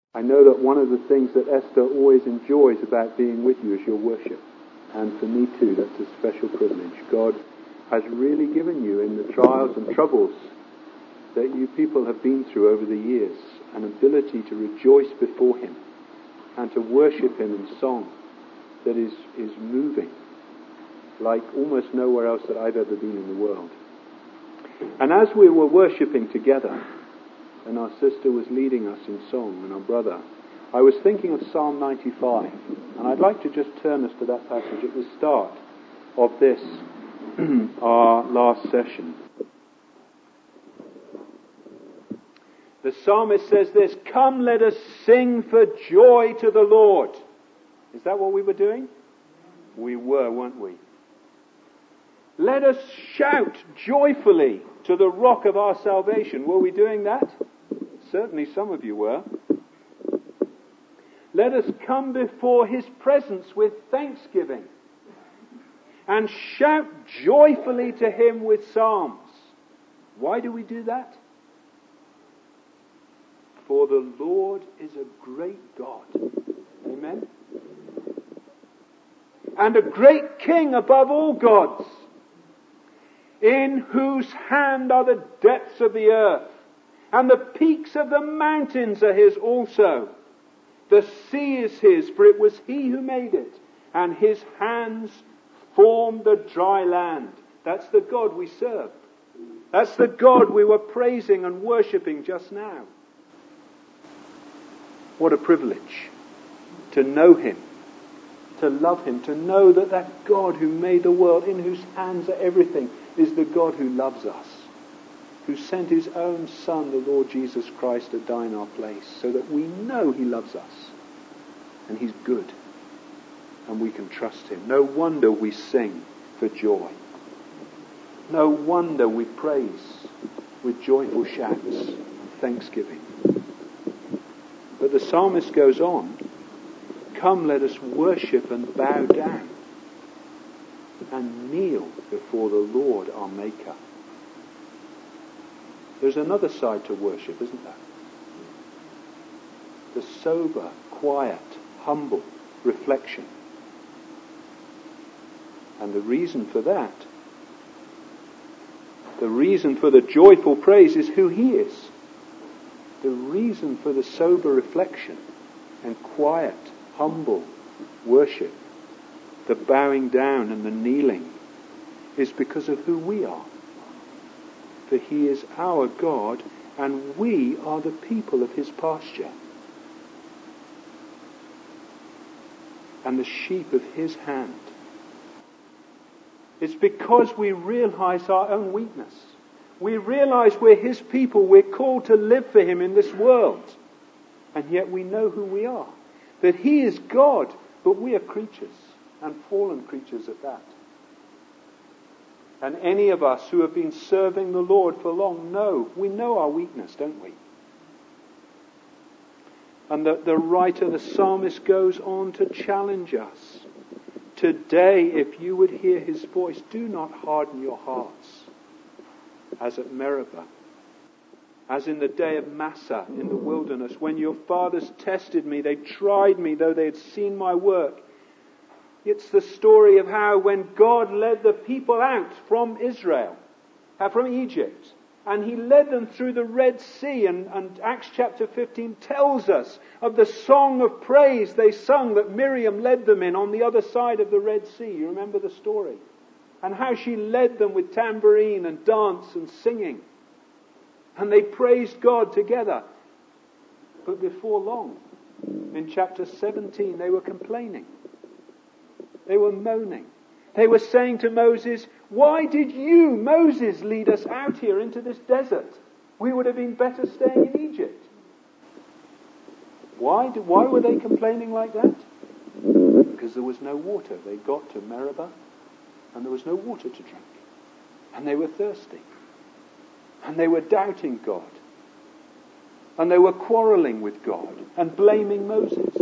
I know that one of the things that Esther always enjoys about being with you is your worship. And for me too, that's a special privilege. God has really given you, in the trials and troubles that you people have been through over the years, an ability to rejoice before Him and to worship Him in song that is moving like almost nowhere else that I've ever been in the world. And as we were worshipping together, and our sister was leading us in song, and our brother, I was thinking of Psalm 95, and I'd like to just turn us to that passage at the start of this, our last session. The psalmist says this, "Come, let us sing for joy to the Lord." Is that what we were doing? We were, weren't we? "Let us shout joyfully to the rock of our salvation." Were we doing that? Certainly some of you were. "Let us come before His presence with thanksgiving and shout joyfully to Him with psalms." Why do we do that? For the Lord is a great God. Amen? And a great King above all gods, in whose hand are the depths of the earth, and the peaks of the mountains are His also. The sea is His, for it was He who made it, and His hands formed the dry land. That's the God we serve. That's the God we were praising and worshipping just now. What a privilege to know Him, to love Him, to know that that God who made the world, in whose hands are everything, is the God who loves us, who sent His own Son, the Lord Jesus Christ, to die in our place, so that we know He loves us, and He's good, and we can trust Him. No wonder we sing for joy. No wonder we praise with joyful shouts and thanksgiving. But the psalmist goes on, "Come, let us worship and bow down and kneel before the Lord our Maker." There's another side to worship, isn't there? The sober, quiet, humble reflection. And the reason for that, the reason for the joyful praise is who He is. The reason for the sober reflection and quiet, humble worship, the bowing down and the kneeling, is because of who we are. For He is our God, and we are the people of His pasture, and the sheep of His hand. It's because we realize our own weakness. We realize we're His people. We're called to live for Him in this world. And yet we know who we are. That He is God, but we are creatures, and fallen creatures at that. And any of us who have been serving the Lord for long we know our weakness, don't we? And the writer, the psalmist, goes on to challenge us. Today, if you would hear His voice, do not harden your hearts, as at Meribah, as in the day of Massah in the wilderness, when your fathers tested me, they tried me, though they had seen my work. It's the story of how when God led the people out from Israel, from Egypt, and He led them through the Red Sea, and Acts chapter 15 tells us of the song of praise they sung that Miriam led them in on the other side of the Red Sea. You remember the story? And how she led them with tambourine and dance and singing. And they praised God together. But before long, in chapter 17, they were complaining. They were moaning. They were saying to Moses, "Why did you, Moses, lead us out here into this desert? We would have been better staying in Egypt." Why were they complaining like that? Because there was no water. They got to Meribah, and there was no water to drink. And they were thirsty. And they were doubting God. And they were quarreling with God and blaming Moses.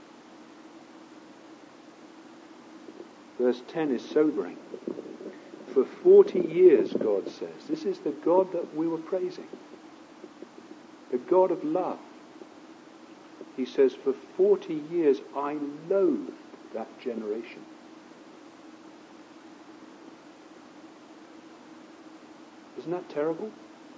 Verse 10 is sobering. for 40 years, God says, this is the God that we were praising, the God of love. He says, for 40 years I loathed that generation. Isn't that terrible?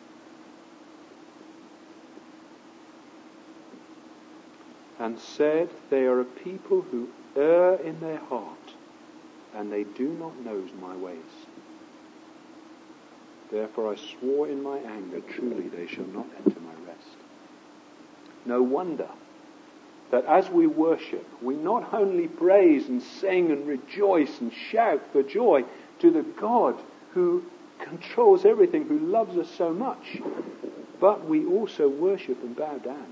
And said, they are a people who err in their heart, and they do not know my ways. Therefore I swore in my anger, truly they shall not enter my rest. No wonder that as we worship, we not only praise and sing and rejoice and shout for joy to the God who controls everything, who loves us so much, but we also worship and bow down.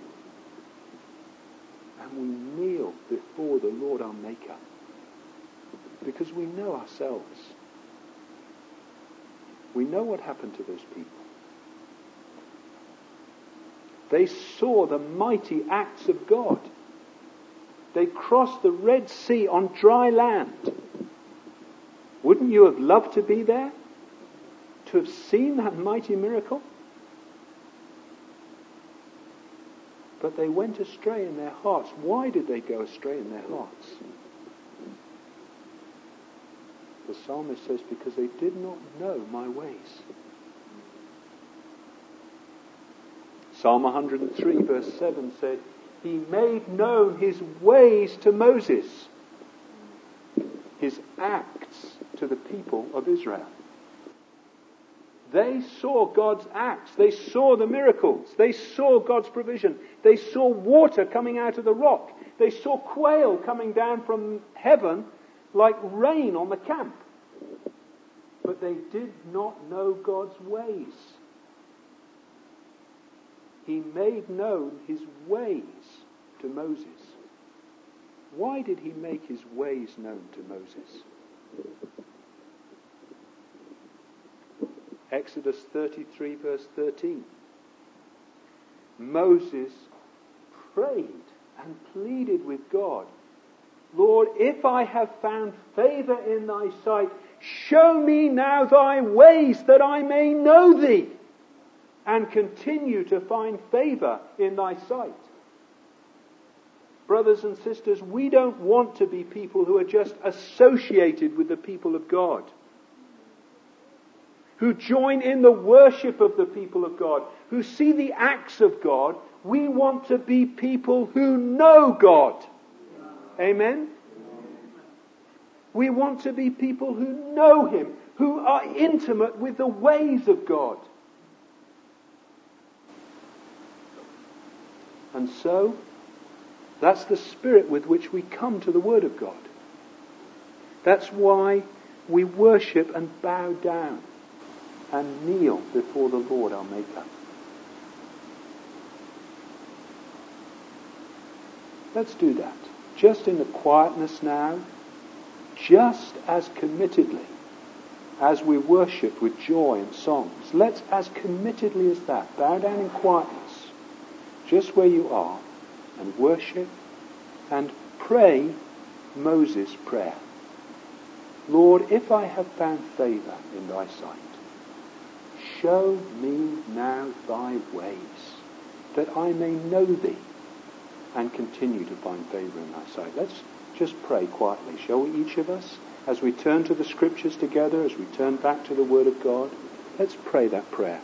And we kneel before the Lord our Maker, because we know ourselves. We know what happened to those people. They saw the mighty acts of God. They crossed the Red Sea on dry land. Wouldn't you have loved to be there? To have seen that mighty miracle? But they went astray in their hearts. Why did they go astray in their hearts? The psalmist says, because they did not know my ways. Psalm 103 verse 7 said, He made known His ways to Moses, His acts to the people of Israel. They saw God's acts. They saw the miracles. They saw God's provision. They saw water coming out of the rock. They saw quail coming down from heaven like rain on the camp. But they did not know God's ways. He made known His ways to Moses. Why did He make His ways known to Moses? Exodus 33 verse 13. Moses prayed and pleaded with God, Lord, if I have found favour in thy sight, show me now thy ways that I may know thee and continue to find favour in thy sight. Brothers and sisters, we don't want to be people who are just associated with the people of God, who join in the worship of the people of God, who see the acts of God. We want to be people who know God. Amen? We want to be people who know Him, who are intimate with the ways of God. And so, that's the spirit with which we come to the Word of God. That's why we worship and bow down and kneel before the Lord our Maker. Let's do that. Just in the quietness now, just as committedly as we worship with joy and songs. Let's, as committedly as that, bow down in quietness, just where you are, and worship and pray Moses' prayer. Lord, if I have found favour in thy sight, show me now thy ways, that I may know thee and continue to find favour in thy sight. Let's just pray quietly, shall we, each of us, as we turn to the Scriptures together, as we turn back to the Word of God. Let's pray that prayer.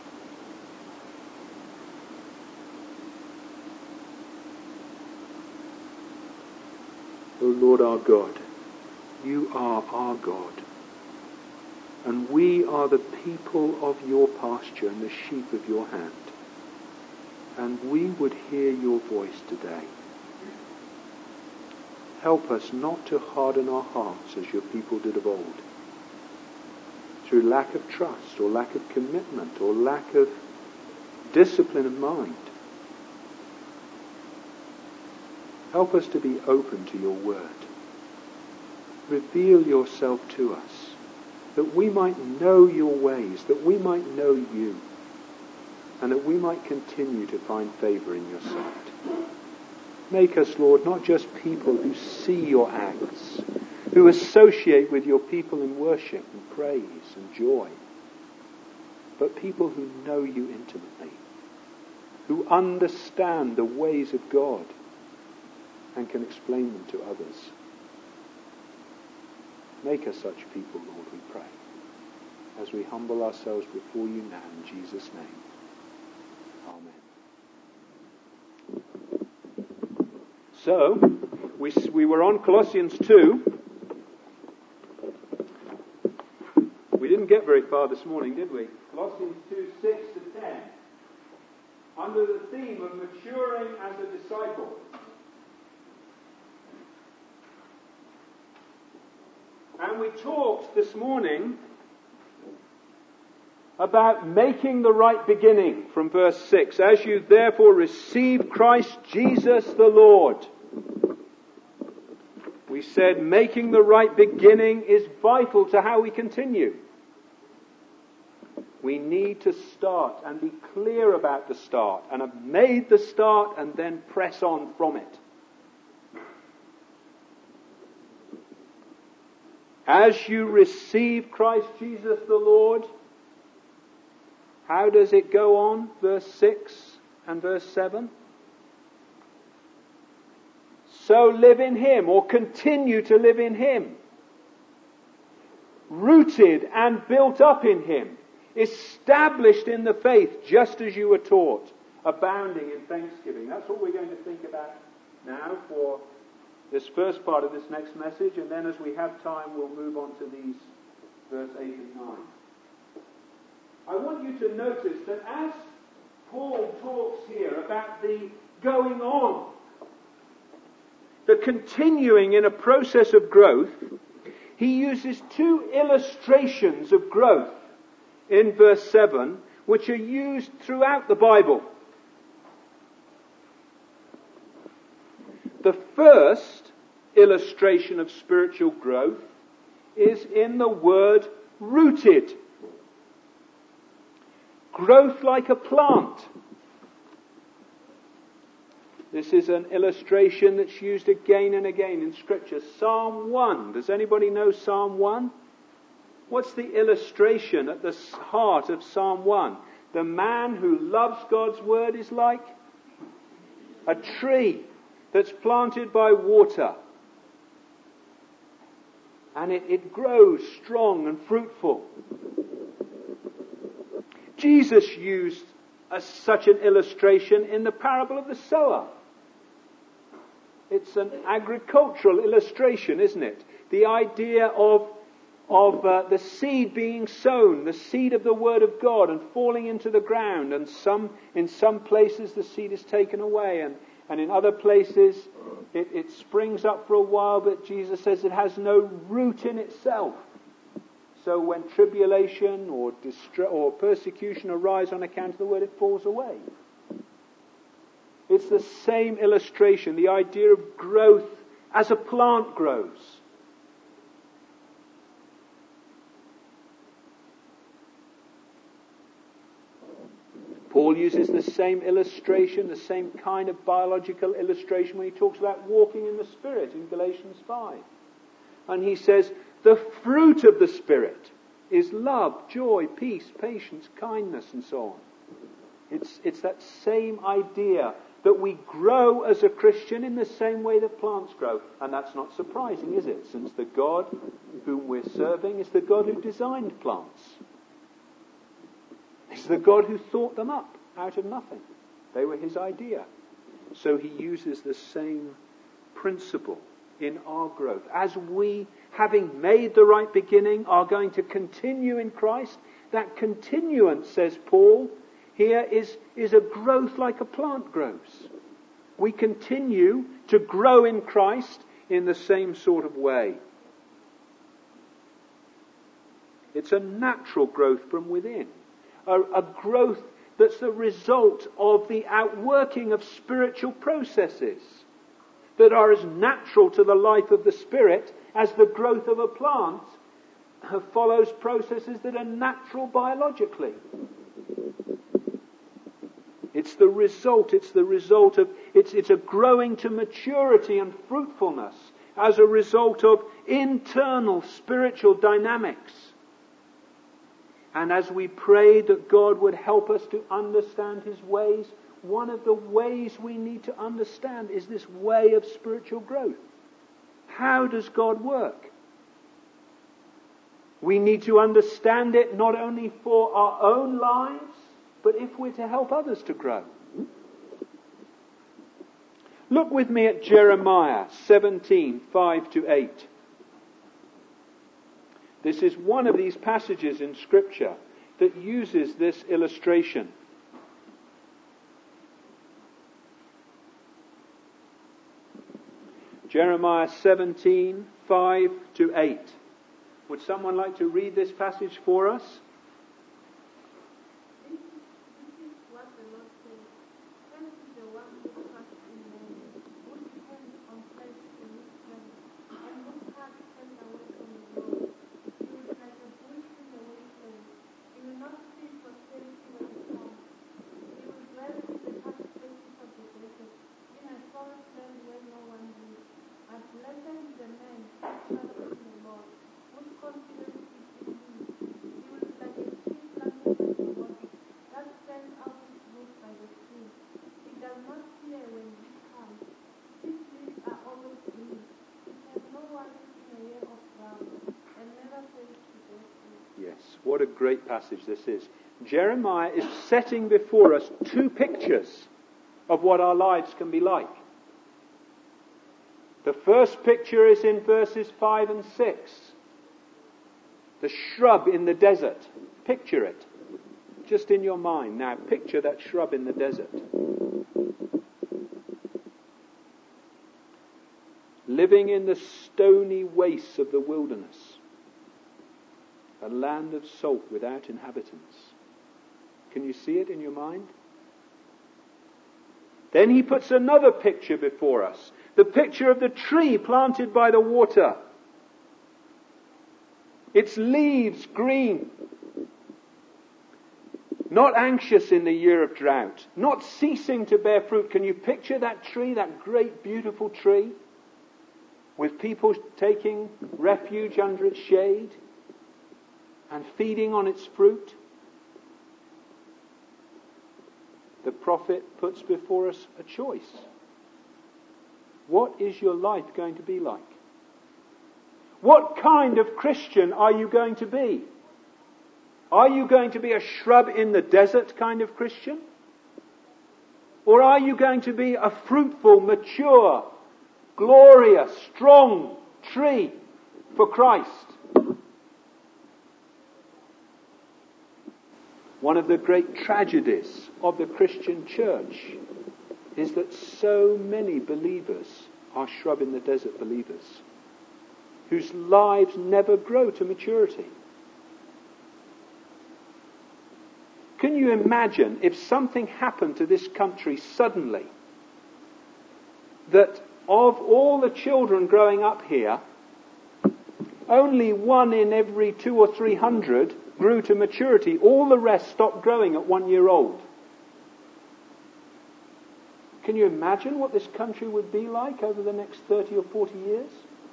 O Lord our God, you are our God, and we are the people of your pasture and the sheep of your hand, and we would hear your voice today. Help us not to harden our hearts as your people did of old, through lack of trust or lack of commitment or lack of discipline of mind. Help us to be open to your word. Reveal yourself to us, that we might know your ways, that we might know you, and that we might continue to find favour in your sight. Make us, Lord, not just people who see your acts, who associate with your people in worship and praise and joy, but people who know you intimately, who understand the ways of God and can explain them to others. Make us such people, Lord, we pray, as we humble ourselves before you now in Jesus' name. Amen. So, we were on Colossians 2. We didn't get very far this morning, did we? Colossians 2, 6 to 10. Under the theme of maturing as a disciple. And we talked this morning about making the right beginning from verse 6. As you therefore receive Christ Jesus the Lord. We said making the right beginning is vital to how we continue. We need to start and be clear about the start and have made the start and then press on from it. As you receive Christ Jesus the Lord, how does it go on? Verse 6 and verse 7. So live in Him, or continue to live in Him. Rooted and built up in Him. Established in the faith, just as you were taught. Abounding in thanksgiving. That's what we're going to think about now for this first part of this next message, and then as we have time we'll move on to these verse 8 and 9. I want you to notice that as Paul talks here about the going on, the continuing in a process of growth, he uses two illustrations of growth in verse 7 which are used throughout the Bible. The first illustration of spiritual growth is in the word rooted. Growth like a plant. This is an illustration that's used again and again in Scripture. Psalm 1. Does anybody know Psalm 1? What's the illustration at the heart of Psalm 1? The man who loves God's word is like a tree that's planted by water. And it grows strong and fruitful. Jesus used such an illustration in the parable of the sower. It's an agricultural illustration, isn't it? The idea of the seed being sown, the seed of the Word of God, and falling into the ground. And in some places the seed is taken away, and in other places it springs up for a while, but Jesus says it has no root in itself. So when tribulation or persecution arise on account of the word, it falls away. It's the same illustration, the idea of growth as a plant grows. Paul uses the same illustration, the same kind of biological illustration when he talks about walking in the Spirit in Galatians 5. And he says, the fruit of the Spirit is love, joy, peace, patience, kindness, and so on. It's that same idea that we grow as a Christian in the same way that plants grow. And that's not surprising, is it? Since the God whom we're serving is the God who designed plants. He's the God who thought them up out of nothing. They were His idea. So He uses the same principle in our growth. As we, having made the right beginning, are going to continue in Christ, that continuance, says Paul, here is a growth like a plant grows. We continue to grow in Christ in the same sort of way. It's a natural growth from within. A growth that's the result of the outworking of spiritual processes that are as natural to the life of the Spirit as the growth of a plant follows processes that are natural biologically. It's the result of, it's a growing to maturity and fruitfulness as a result of internal spiritual dynamics. And as we pray that God would help us to understand His ways, one of the ways we need to understand is this way of spiritual growth. How does God work? We need to understand it not only for our own lives, but if we're to help others to grow. Look with me at Jeremiah 17:5-8. This is one of these passages in Scripture that uses this illustration. Jeremiah 17:5-8. Would someone like to read this passage for us? This is what the Lord says. Cursed is the one who trusts in man, who depends on flesh to his strength, and whose heart turns away from the Lord. He is like a bush in the wasteland. He will not see prosperity when it comes. He will dwell in the parched places of the desert, in a forest land where no one lives. But blessed is the man who trusts in the Lord, whose confidence is in Him. He will be like a tree planted by the water, that sends out its roots by the stream. It does not fear when heat comes. Its leaves are always green. It has no worries in a year of drought, and never fails to bear fruit. Yes, what a great passage this is. Jeremiah is setting before us two pictures of what our lives can be like. The first picture is in verses 5 and 6. The shrub in the desert. Picture it. Just in your mind now, picture that shrub in the desert. Living in the stony wastes of the wilderness. A land of salt without inhabitants. Can you see it in your mind? Then he puts another picture before us. The picture of the tree planted by the water. Its leaves green. Not anxious in the year of drought. Not ceasing to bear fruit. Can you picture that tree, that great beautiful tree? With people taking refuge under its shade and feeding on its fruit. The prophet puts before us a choice. What is your life going to be like? What kind of Christian are you going to be? Are you going to be a shrub in the desert kind of Christian? Or are you going to be a fruitful, mature, glorious, strong tree for Christ? One of the great tragedies of the Christian church is that so many believers are shrub in the desert believers whose lives never grow to maturity. Can you imagine if something happened to this country suddenly, that of all the children growing up here, only 1 in every 200 or 300 grew to maturity. All the rest stopped growing at 1 year old. Can you imagine what this country would be like over the next 30 or 40 years?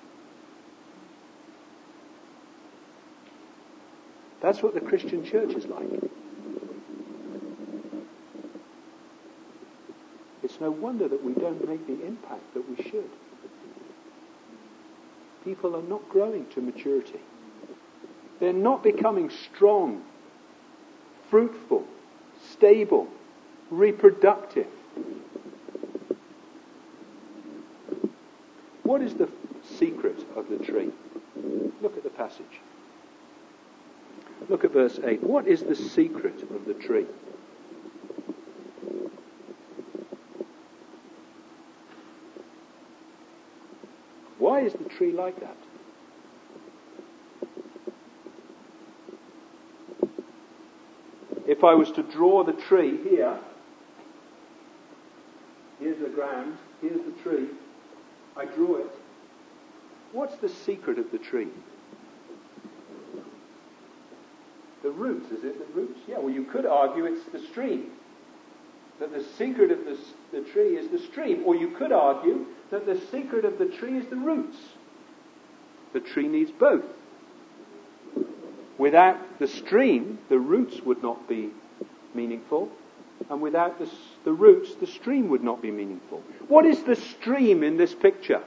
That's what the Christian church is like. It's no wonder that we don't make the impact that we should. People are not growing to maturity. They're not becoming strong, fruitful, stable, reproductive. What is the secret of the tree? Look at the passage. Look at verse 8. What is the secret of the tree? Why is the tree like that? If I was to draw the tree here, here's the ground, here's the tree, I drew it. What's the secret of the tree? The roots, is it the roots? Yeah, well you could argue it's the stream. That the secret of the tree is the stream. Or you could argue that the secret of the tree is the roots. The tree needs both. Without the stream, the roots would not be meaningful. And without the roots, the stream would not be meaningful. What is the stream in this picture?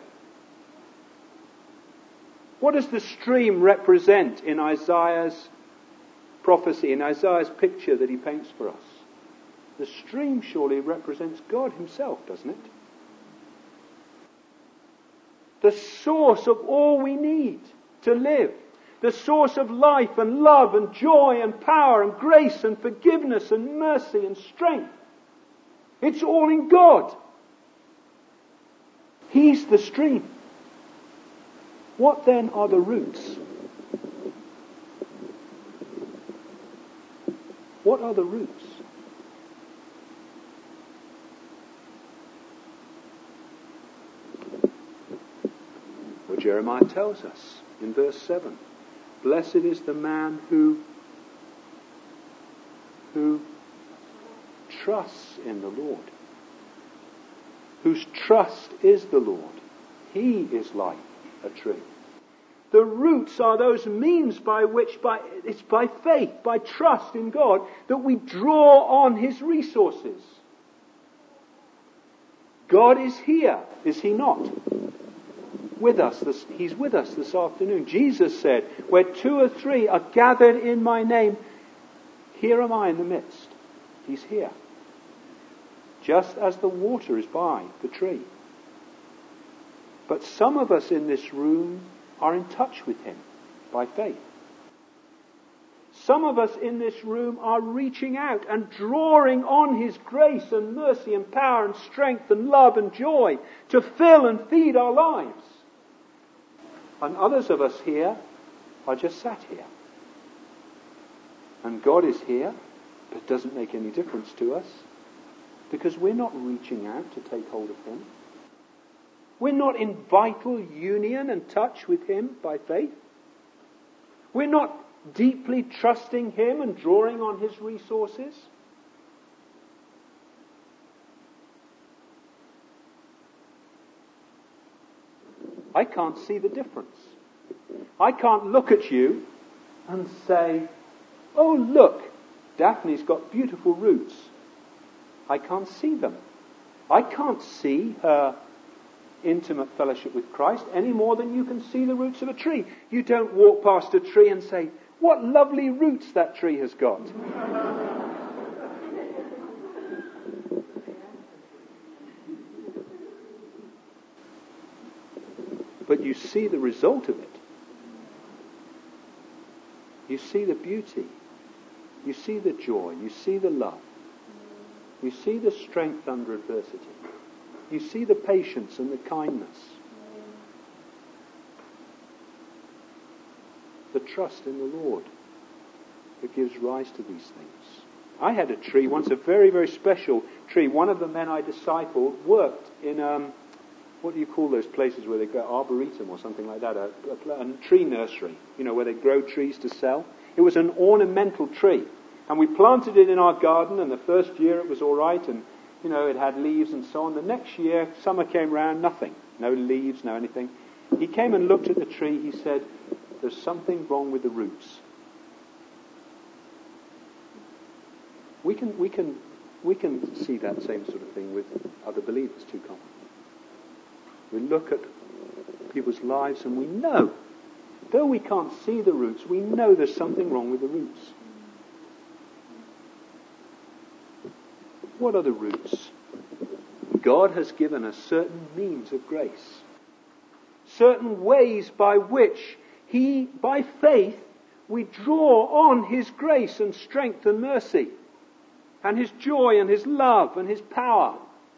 What does the stream represent in Isaiah's prophecy, in Isaiah's picture that he paints for us? The stream surely represents God himself, doesn't it? The source of all we need to live. The source of life and love and joy and power and grace and forgiveness and mercy and strength. It's all in God. He's the stream. What then are the roots? What are the roots? Well, Jeremiah tells us in verse 7, blessed is the man who trusts in the Lord, whose trust is the Lord. He is like a tree. The roots are those means by which, it's by faith, by trust in God, that we draw on His resources. God is here, is He not? With us. He's with us this afternoon. Jesus said, where 2 or 3 are gathered in my name, here am I in the midst. He's here. Just as the water is by the tree. But some of us in this room are in touch with Him by faith. Some of us in this room are reaching out and drawing on His grace and mercy and power and strength and love and joy to fill and feed our lives. And others of us here are just sat here. And God is here, but it doesn't make any difference to us because we're not reaching out to take hold of Him. We're not in vital union and touch with Him by faith. We're not deeply trusting Him and drawing on His resources. I can't see the difference. I can't look at you and say, oh look, Daphne's got beautiful roots. I can't see them. I can't see her intimate fellowship with Christ any more than you can see the roots of a tree. You don't walk past a tree and say, what lovely roots that tree has got. But you see the result of it. You see the beauty. You see the joy. You see the love. You see the strength under adversity. You see the patience and the kindness. The trust in the Lord that gives rise to these things. I had a tree once, a very, very special tree. One of the men I discipled worked in, what do you call those places where they go, arboretum or something like that, a tree nursery, where they grow trees to sell. It was an ornamental tree. And we planted it in our garden, and the first year it was all right, and it had leaves and so on. The next year, summer came round, nothing. No leaves, no anything. He came and looked at the tree. He said, there's something wrong with the roots. We can see that same sort of thing with other believers too, can't we? We look at people's lives and we know, though we can't see the roots, we know there's something wrong with the roots. What are the roots? God has given us certain means of grace. Certain ways by which by faith, we draw on His grace and strength and mercy, and His joy and His love and His power.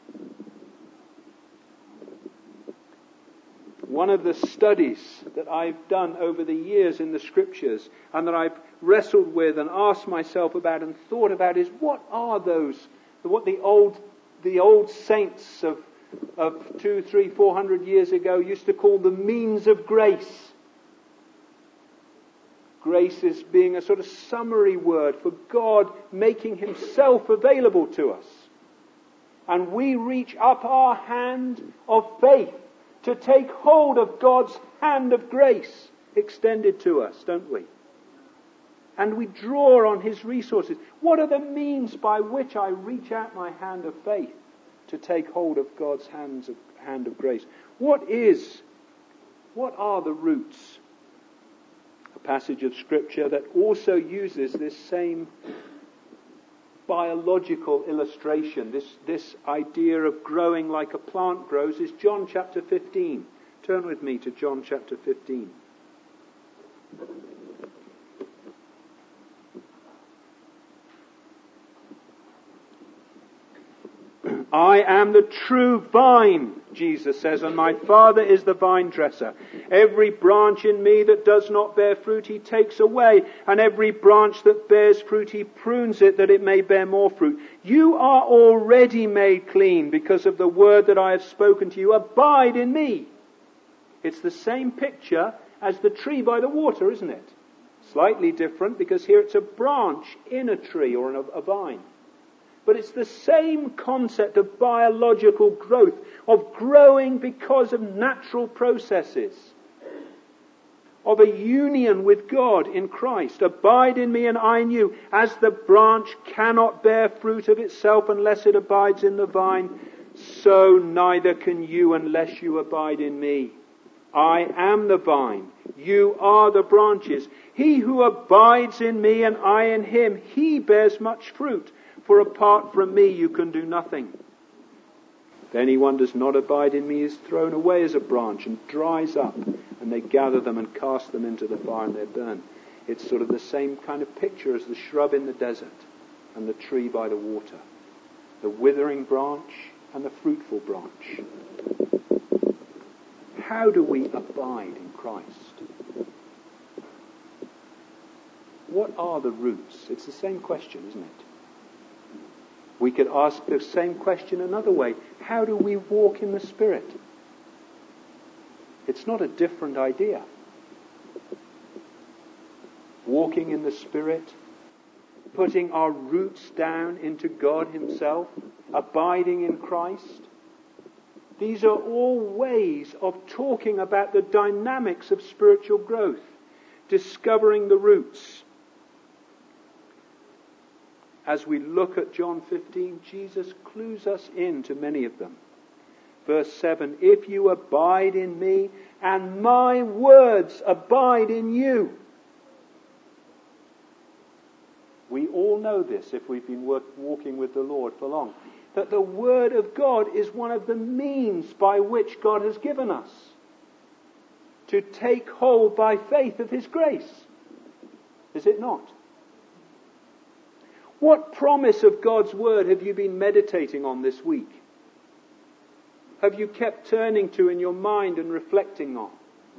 One of the studies that I've done over the years in the Scriptures, and that I've wrestled with and asked myself about and thought about, is what are those, what the old saints of 200, 300, 400 years ago used to call the means of grace. Grace is being a sort of summary word for God making Himself available to us. And we reach up our hand of faith to take hold of God's hand of grace extended to us, don't we? And we draw on His resources. What are the means by which I reach out my hand of faith to take hold of God's hand of grace? What are the roots? A passage of Scripture that also uses this same biological illustration, this idea of growing like a plant grows, is John chapter 15. Turn with me to John chapter 15. I am the true vine, Jesus says, and my Father is the vine dresser. Every branch in me that does not bear fruit He takes away, and every branch that bears fruit He prunes it that it may bear more fruit. You are already made clean because of the word that I have spoken to you. Abide in me. It's the same picture as the tree by the water, isn't it? Slightly different because here it's a branch in a tree or in a vine. But it's the same concept of biological growth, of growing because of natural processes, of a union with God in Christ. Abide in me and I in you. As the branch cannot bear fruit of itself unless it abides in the vine, so neither can you unless you abide in me. I am the vine, you are the branches. He who abides in me and I in him, he bears much fruit. For apart from me you can do nothing. If anyone does not abide in me, he is thrown away as a branch and dries up, and they gather them and cast them into the fire and they're burned. It's sort of the same kind of picture as the shrub in the desert and the tree by the water. The withering branch and the fruitful branch. How do we abide in Christ? What are the roots? It's the same question, isn't it? We could ask the same question another way. How do we walk in the Spirit? It's not a different idea. Walking in the Spirit, putting our roots down into God Himself, abiding in Christ. These are all ways of talking about the dynamics of spiritual growth, discovering the roots. As we look at John 15, Jesus clues us into many of them. Verse 7, if you abide in me and my words abide in you. We all know this if we've been walking with the Lord for long. That the Word of God is one of the means by which God has given us to take hold by faith of His grace. Is it not? What promise of God's Word have you been meditating on this week? Have you kept turning to in your mind and reflecting on?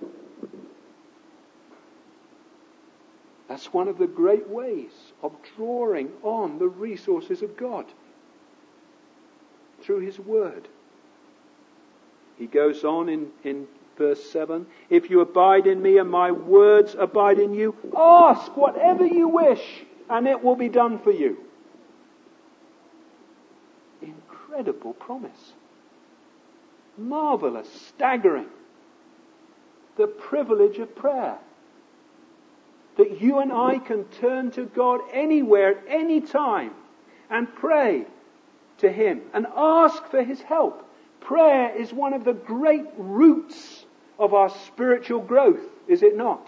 That's one of the great ways of drawing on the resources of God. Through His Word. He goes on in verse 7, if you abide in me and my words abide in you, ask whatever you wish and it will be done for you. Incredible promise. Marvelous, staggering. The privilege of prayer. That you and I can turn to God anywhere, at any time, and pray to Him and ask for His help. Prayer is one of the great roots of our spiritual growth, is it not?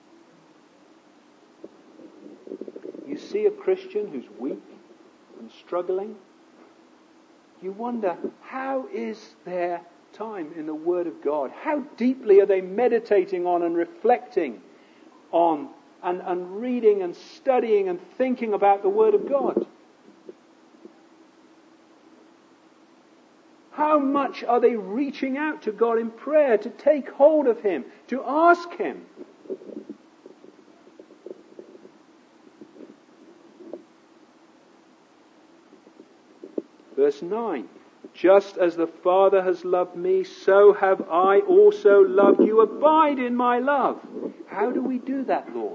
You see a Christian who's weak and struggling, you wonder, how is their time in the Word of God? How deeply are they meditating on and reflecting on and reading and studying and thinking about the Word of God? How much are they reaching out to God in prayer to take hold of Him, to ask Him? Verse 9, just as the Father has loved me, so have I also loved you. Abide in my love. How do we do that, Lord?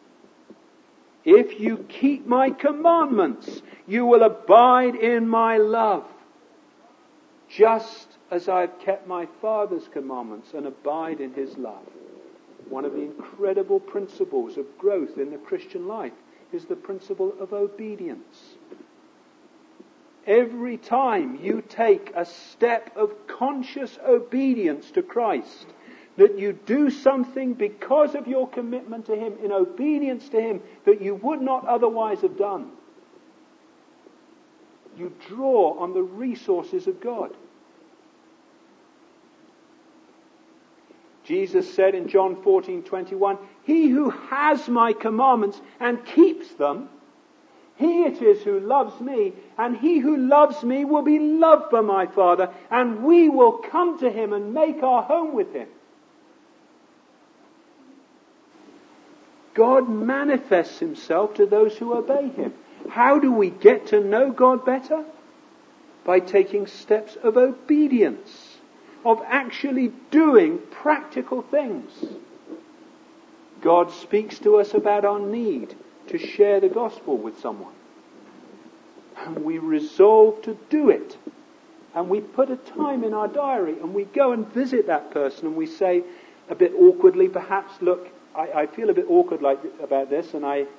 If you keep my commandments, you will abide in my love. Just as I have kept my Father's commandments and abide in his love. One of the incredible principles of growth in the Christian life is the principle of obedience. Every time you take a step of conscious obedience to Christ, that you do something because of your commitment to him, in obedience to him, that you would not otherwise have done, you draw on the resources of God. Jesus said in John 14:21, "He who has my commandments and keeps them, he it is who loves me, and he who loves me will be loved by my Father, and we will come to him and make our home with him." God manifests himself to those who obey him. How do we get to know God better? By taking steps of obedience, of actually doing practical things. God speaks to us about our need to share the gospel with someone. And we resolve to do it. And we put a time in our diary and we go and visit that person and we say, a bit awkwardly perhaps, "Look, I feel a bit awkward about this, and I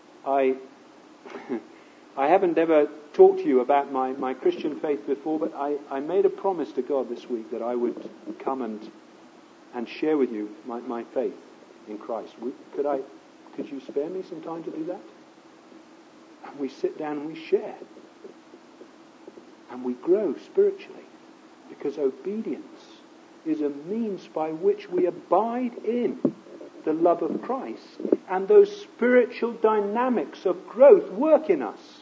haven't ever talked to you about my Christian faith before, but I made a promise to God this week that I would come and share with you my faith in Christ. Could you spare me some time to do that?" And we sit down and we share. And we grow spiritually, because obedience is a means by which we abide in the love of Christ, and those spiritual dynamics of growth work in us.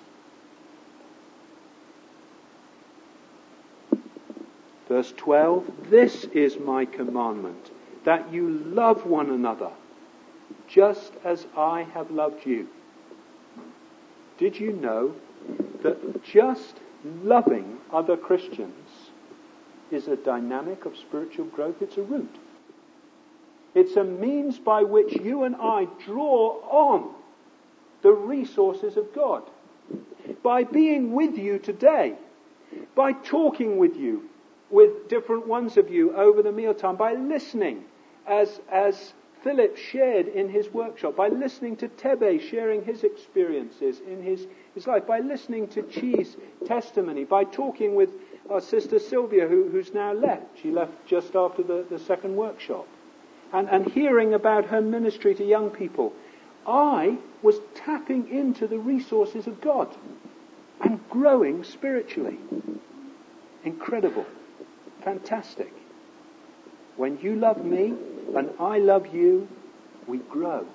Verse 12, "This is my commandment, that you love one another, just as I have loved you." Did you know that just loving other Christians is a dynamic of spiritual growth? It's a root. It's a means by which you and I draw on the resources of God. By being with you today, by talking with you, with different ones of you over the mealtime, by listening as Philip shared in his workshop, by listening to Tebe sharing his experiences in his life, by listening to Chi's testimony, by talking with our sister Sylvia who's now left. She left just after the second workshop. And hearing about her ministry to young people, I was tapping into the resources of God and growing spiritually. Incredible. Fantastic. When you love me and I love you, we grow.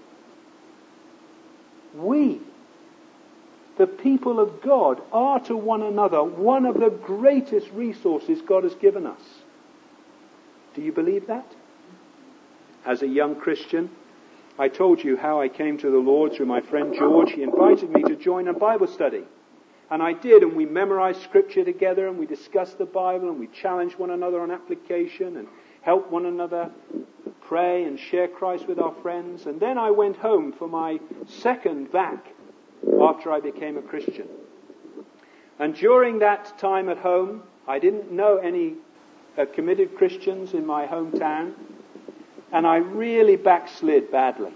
We, the people of God, are to one another one of the greatest resources God has given us. Do you believe that? As a young Christian, I told you how I came to the Lord through my friend George. He invited me to join a Bible study. And I did, and we memorized scripture together, and we discussed the Bible, and we challenged one another on application, and helped one another pray and share Christ with our friends. And then I went home for my second VAC after I became a Christian. And during that time at home, I didn't know any committed Christians in my hometown. And I really backslid badly.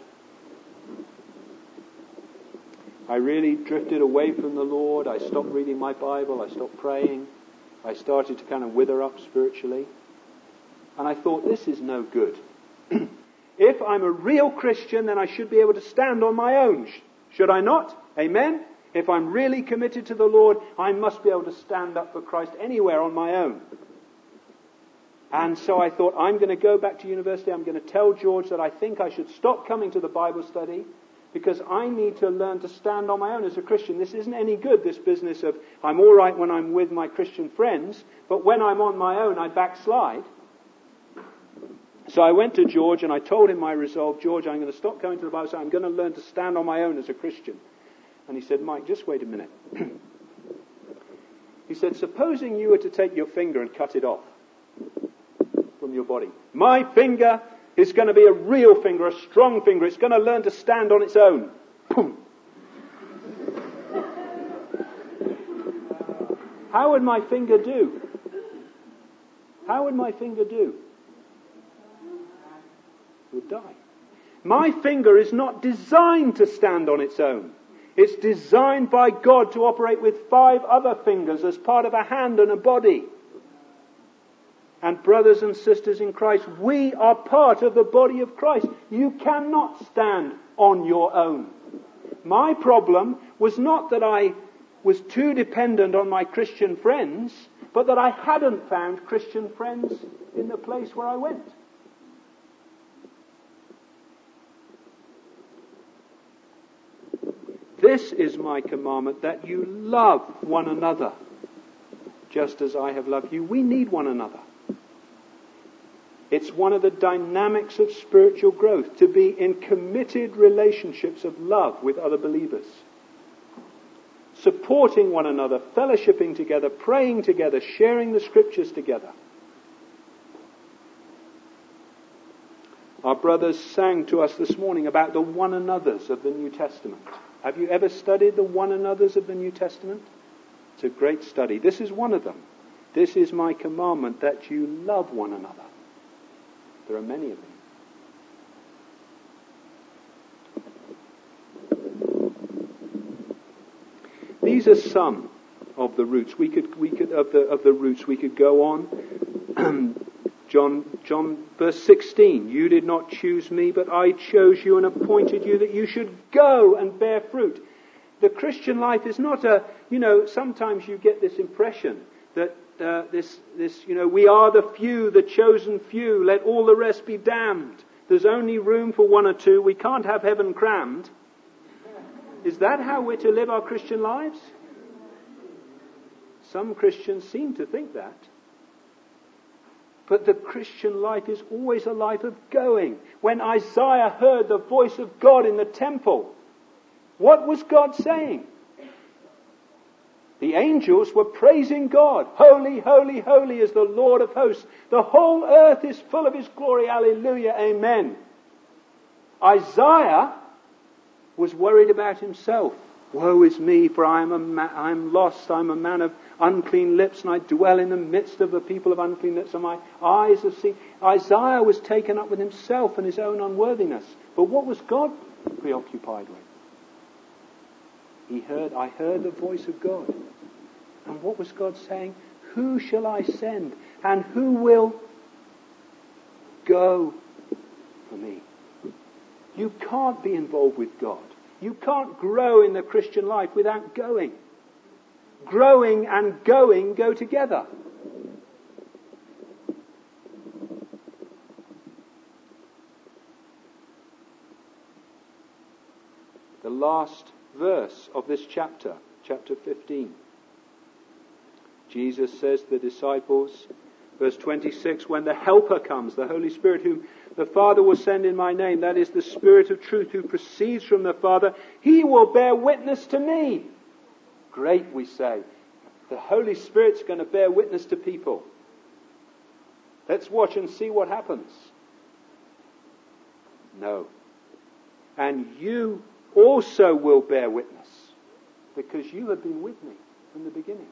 I really drifted away from the Lord. I stopped reading my Bible. I stopped praying. I started to kind of wither up spiritually. And I thought, this is no good. If I'm a real Christian, then I should be able to stand on my own. Should I not? Amen? If I'm really committed to the Lord, I must be able to stand up for Christ anywhere on my own. And so I thought, I'm going to go back to university. I'm going to tell George that I think I should stop coming to the Bible study because I need to learn to stand on my own as a Christian. This isn't any good, this business of I'm all right when I'm with my Christian friends, but when I'm on my own, I backslide. So I went to George and I told him my resolve. George, I'm going to stop coming to the Bible study. I'm going to learn to stand on my own as a Christian. And he said, Mike, just wait a minute. He said, supposing you were to take your finger and cut it off from your body. My finger is going to be a real finger, a strong finger. It's going to learn to stand on its own. Boom. How would my finger do? How would my finger do? It would die. My finger is not designed to stand on its own. It's designed by God to operate with 5 other fingers as part of a hand and a body. And brothers and sisters in Christ, we are part of the body of Christ. You cannot stand on your own. My problem was not that I was too dependent on my Christian friends, but that I hadn't found Christian friends in the place where I went. This is my commandment, that you love one another, just as I have loved you. We need one another. It's one of the dynamics of spiritual growth, to be in committed relationships of love with other believers. Supporting one another, fellowshipping together, praying together, sharing the scriptures together. Our brothers sang to us this morning about the one another's of the New Testament. Have you ever studied the one another's of the New Testament? It's a great study. This is one of them. This is my commandment, that you love one another. There are many of them. These are some of the roots. We could go on. John verse 16. You did not choose me, but I chose you and appointed you that you should go and bear fruit. The Christian life is not sometimes you get this impression that we are the few, the chosen few, let all the rest be damned. There's only room for 1 or 2. We can't have heaven crammed. Is that how we're to live our Christian lives? Some Christians seem to think that. But the Christian life is always a life of going. When Isaiah heard the voice of God in the temple, what was God saying? The angels were praising God. Holy, holy, holy is the Lord of hosts. The whole earth is full of His glory. Hallelujah. Amen. Isaiah was worried about himself. Woe is me, for I am lost. I am a man of unclean lips, and I dwell in the midst of the people of unclean lips, and my eyes have seen. Isaiah was taken up with himself and his own unworthiness. But what was God preoccupied with? I heard the voice of God. And what was God saying? Who shall I send? And who will go for me? You can't be involved with God. You can't grow in the Christian life without going. Growing and going go together. The last verse of this chapter 15. Jesus says to the disciples, verse 26, when the Helper comes, the Holy Spirit, whom the Father will send in my name, that is the Spirit of truth who proceeds from the Father, He will bear witness to me. Great, we say. The Holy Spirit's going to bear witness to people. Let's watch and see what happens. No. And you also will bear witness, because you have been with me from the beginning.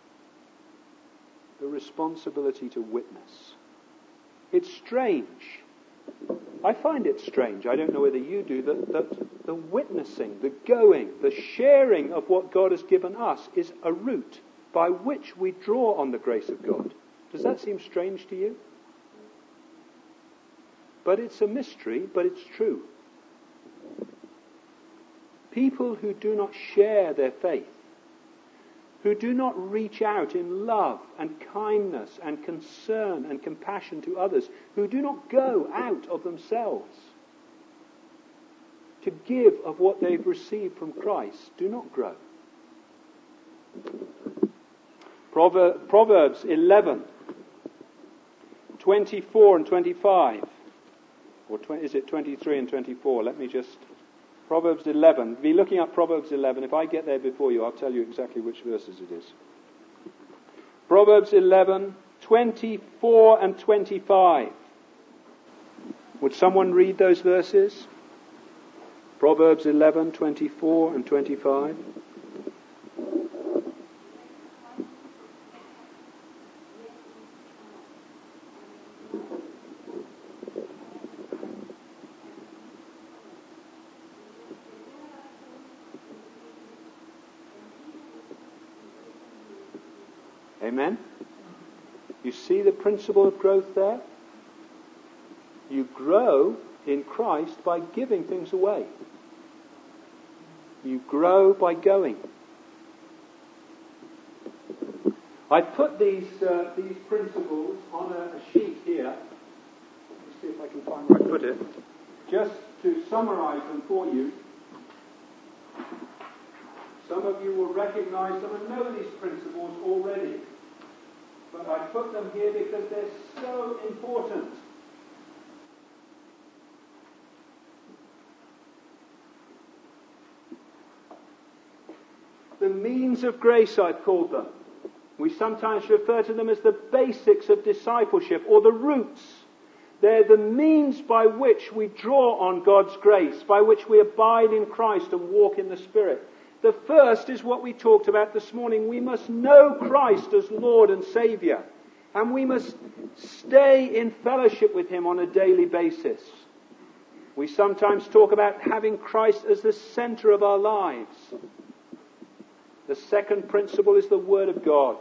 The responsibility to witness. It's strange. I find it strange. I don't know whether you do, that the witnessing, the going, the sharing of what God has given us is a route by which we draw on the grace of God. Does that seem strange to you? But it's a mystery, but it's true. People who do not share their faith, who do not reach out in love and kindness and concern and compassion to others, who do not go out of themselves to give of what they've received from Christ, do not grow. Proverbs 11, 24 and 25. Or is it 23 and 24? Let me just... Proverbs 11. Be looking up Proverbs 11. If I get there before you, I'll tell you exactly which verses it is. Proverbs 11, 24 and 25. Would someone read those verses? Proverbs 11, 24 and 25. Amen? You see the principle of growth there? You grow in Christ by giving things away. You grow by going. I put these principles on a sheet here. Let's see if I can find where I put it. Just to summarize them for you. Some of you will recognize them and know these principles already. But I put them here because they're so important. The means of grace, I've called them. We sometimes refer to them as the basics of discipleship, or the roots. They're the means by which we draw on God's grace, by which we abide in Christ and walk in the Spirit. The first is what we talked about this morning. We must know Christ as Lord and Saviour. And we must stay in fellowship with Him on a daily basis. We sometimes talk about having Christ as the centre of our lives. The second principle is the Word of God.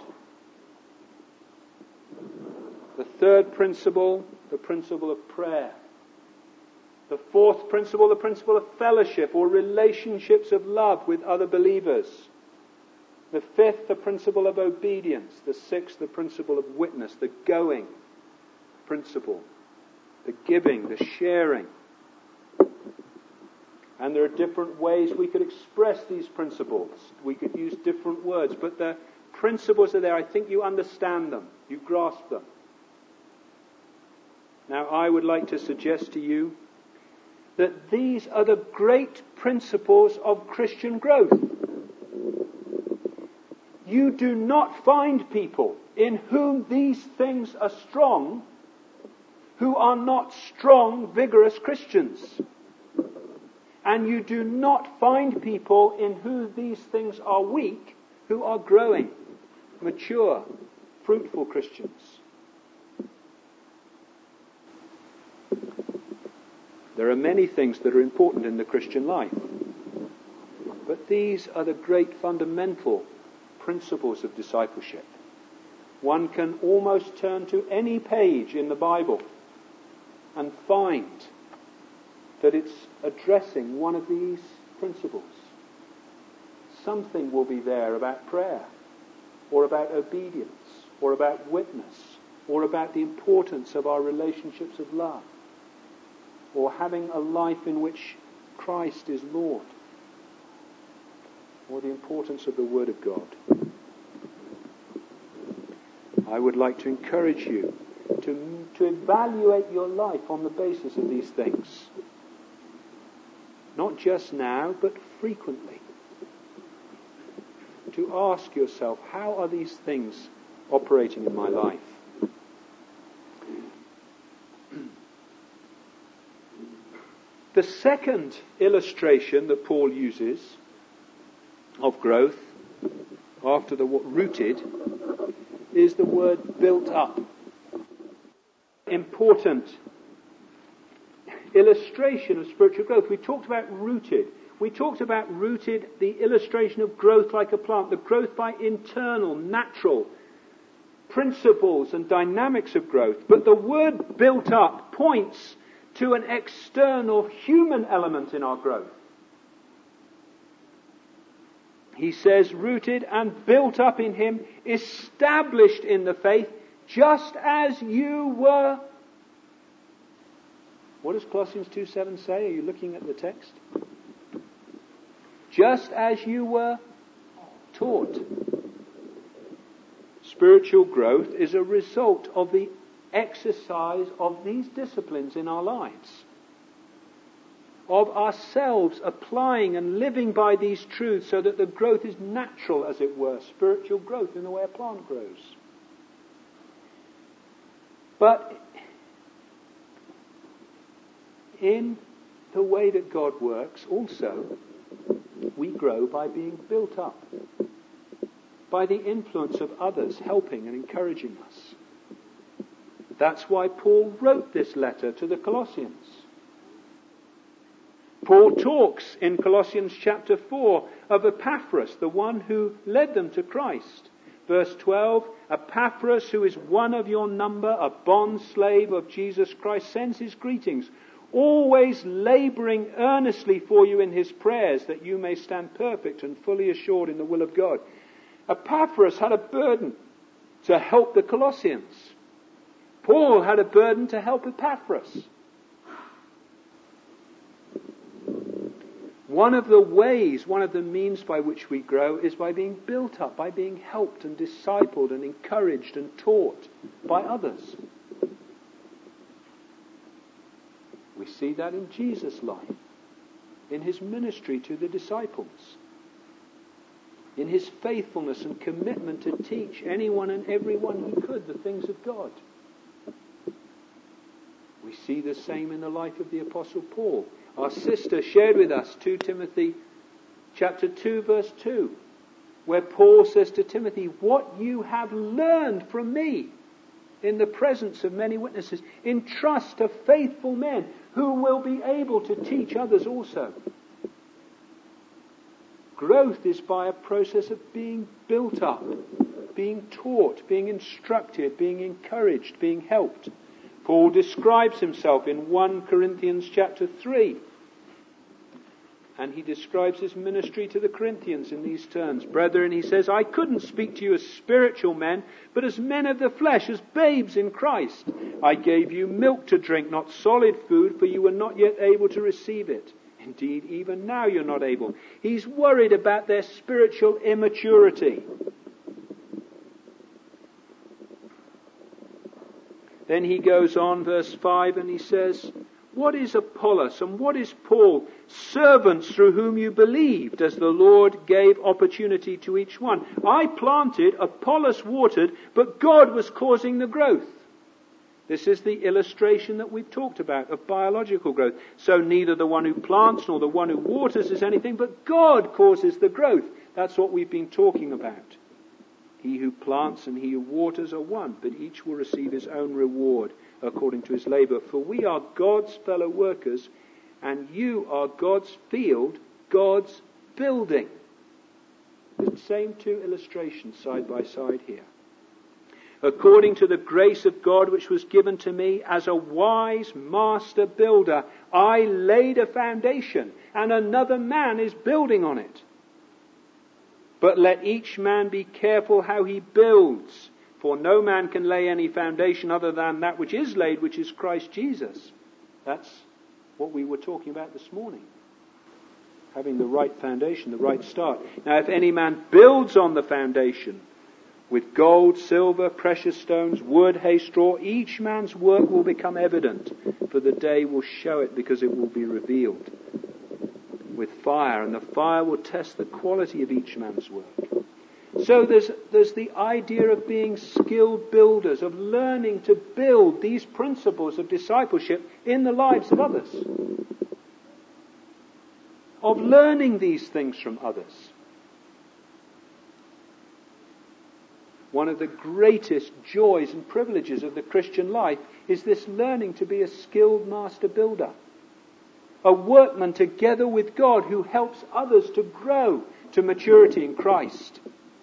The third principle, the principle of prayer. The fourth principle, the principle of fellowship or relationships of love with other believers. The fifth, the principle of obedience. The sixth, the principle of witness, the going principle. The giving, the sharing. And there are different ways we could express these principles. We could use different words, but the principles are there. I think you understand them. You grasp them. Now, I would like to suggest to you that these are the great principles of Christian growth. You do not find people in whom these things are strong who are not strong, vigorous Christians. And you do not find people in whom these things are weak who are growing, mature, fruitful Christians. There are many things that are important in the Christian life. But these are the great fundamental principles of discipleship. One can almost turn to any page in the Bible and find that it's addressing one of these principles. Something will be there about prayer, or about obedience, or about witness, or about the importance of our relationships of love, or having a life in which Christ is Lord, or the importance of the Word of God. I would like to encourage you to evaluate your life on the basis of these things. Not just now, but frequently. To ask yourself, how are these things operating in my life? The second illustration that Paul uses of growth, after the word rooted, is the word built up. Important illustration of spiritual growth. We talked about rooted. We talked about rooted, the illustration of growth like a plant, the growth by internal, natural principles and dynamics of growth. But the word built up points to an external human element in our growth. He says, rooted and built up in Him, established in the faith, just as you were. What does Colossians 2:7 say? Are you looking at the text? Just as you were taught. Spiritual growth is a result of the exercise of these disciplines in our lives. Of ourselves applying and living by these truths so that the growth is natural, as it were. Spiritual growth in the way a plant grows. But in the way that God works also, we grow by being built up. By the influence of others helping and encouraging us. That's why Paul wrote this letter to the Colossians. Paul talks in Colossians chapter 4 of Epaphras, the one who led them to Christ. Verse 12, Epaphras, who is one of your number, a bond slave of Jesus Christ, sends his greetings, always laboring earnestly for you in his prayers, that you may stand perfect and fully assured in the will of God. Epaphras had a burden to help the Colossians. Paul had a burden to help Epaphras. One of the ways, one of the means by which we grow is by being built up, by being helped and discipled and encouraged and taught by others. We see that in Jesus' life, in his ministry to the disciples, in his faithfulness and commitment to teach anyone and everyone he could the things of God. We see the same in the life of the Apostle Paul. Our sister shared with us 2 Timothy chapter 2 verse 2, where Paul says to Timothy, what you have learned from me in the presence of many witnesses, entrust to faithful men who will be able to teach others also. Growth is by a process of being built up, being taught, being instructed, being encouraged, being helped. Paul describes himself in 1 Corinthians chapter 3. And he describes his ministry to the Corinthians in these terms. Brethren, he says, I couldn't speak to you as spiritual men, but as men of the flesh, as babes in Christ. I gave you milk to drink, not solid food, for you were not yet able to receive it. Indeed, even now you're not able. He's worried about their spiritual immaturity. Then he goes on, verse 5, and he says, what is Apollos and what is Paul? Servants through whom you believed, as the Lord gave opportunity to each one. I planted, Apollos watered, but God was causing the growth. This is the illustration that we've talked about of biological growth. So neither the one who plants nor the one who waters is anything, but God causes the growth. That's what we've been talking about. He who plants and he who waters are one, but each will receive his own reward according to his labor. For we are God's fellow workers, and you are God's field, God's building. The same two illustrations side by side here. According to the grace of God which was given to me as a wise master builder, I laid a foundation, and another man is building on it. But let each man be careful how he builds, for no man can lay any foundation other than that which is laid, which is Christ Jesus. That's what we were talking about this morning. Having the right foundation, the right start. Now if any man builds on the foundation with gold, silver, precious stones, wood, hay, straw, each man's work will become evident, for the day will show it, because it will be revealed with fire, and the fire will test the quality of each man's work. So there's the idea of being skilled builders, of learning to build these principles of discipleship in the lives of others, of learning these things from others. One of the greatest joys and privileges of the Christian life is this learning to be a skilled master builder. A workman together with God who helps others to grow to maturity in Christ.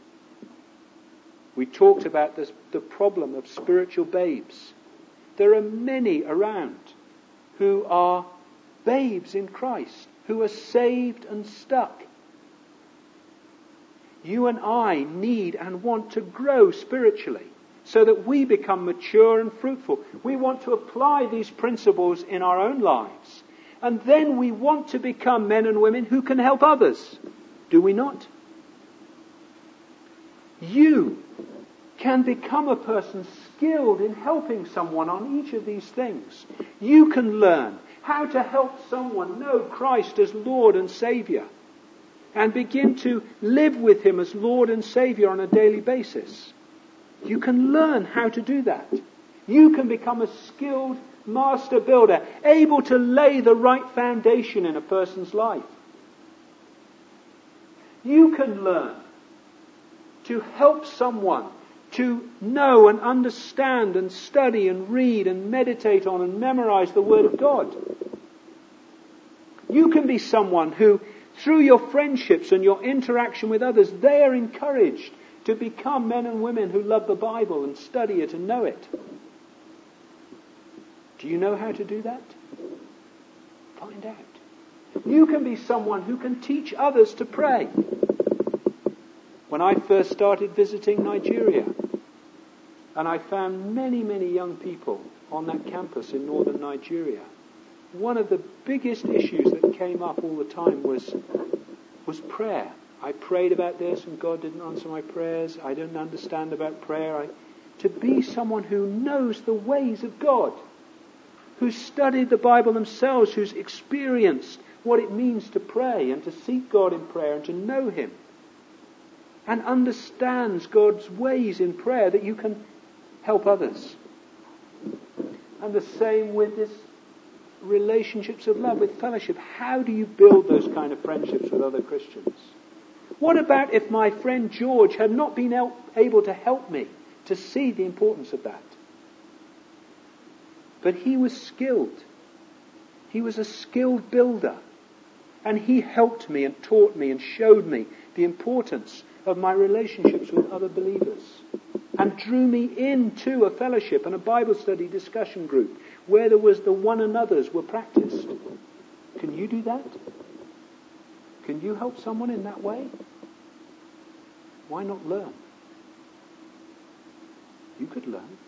We talked about the problem of spiritual babes. There are many around who are babes in Christ, who are saved and stuck. You and I need and want to grow spiritually so that we become mature and fruitful. We want to apply these principles in our own lives. And then we want to become men and women who can help others. Do we not? You can become a person skilled in helping someone on each of these things. You can learn how to help someone know Christ as Lord and Saviour, and begin to live with Him as Lord and Saviour on a daily basis. You can learn how to do that. You can become a skilled master builder, able to lay the right foundation in a person's life. You can learn to help someone to know and understand and study and read and meditate on and memorize the Word of God. You can be someone who, through your friendships and your interaction with others, they are encouraged to become men and women who love the Bible and study it and know it. Do you know how to do that? Find out. You can be someone who can teach others to pray. When I first started visiting Nigeria, and I found many, many young people on that campus in northern Nigeria, one of the biggest issues that came up all the time was prayer. I prayed about this and God didn't answer my prayers. I didn't understand about prayer. To be someone who knows the ways of God, who's studied the Bible themselves, who's experienced what it means to pray and to seek God in prayer and to know Him, and understands God's ways in prayer, that you can help others. And the same with this relationships of love, with fellowship. How do you build those kind of friendships with other Christians? What about if my friend George had not been able to help me to see the importance of that? But he was skilled. He was a skilled builder. And he helped me and taught me and showed me the importance of my relationships with other believers, and drew me into a fellowship and a Bible study discussion group where there was the one another's were practiced. Can you do that? Can you help someone in that way? Why not learn? You could learn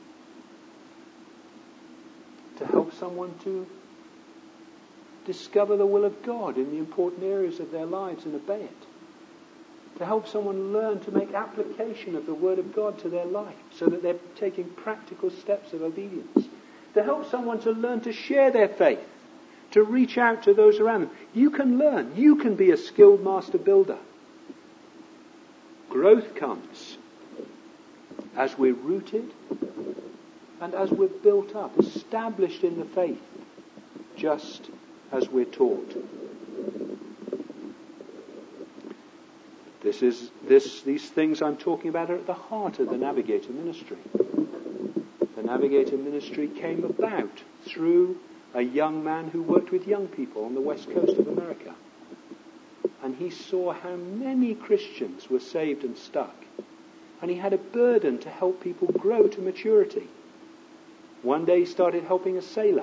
to help someone to discover the will of God in the important areas of their lives and obey it. To help someone learn to make application of the Word of God to their life so that they're taking practical steps of obedience. To help someone to learn to share their faith, to reach out to those around them. You can learn. You can be a skilled master builder. Growth comes as we're rooted and as we're built up, established in the faith, just as we're taught. These things I'm talking about are at the heart of the Navigator ministry. The Navigator ministry came about through a young man who worked with young people on the west coast of America. And he saw how many Christians were saved and stuck. And he had a burden to help people grow to maturity. One day he started helping a sailor.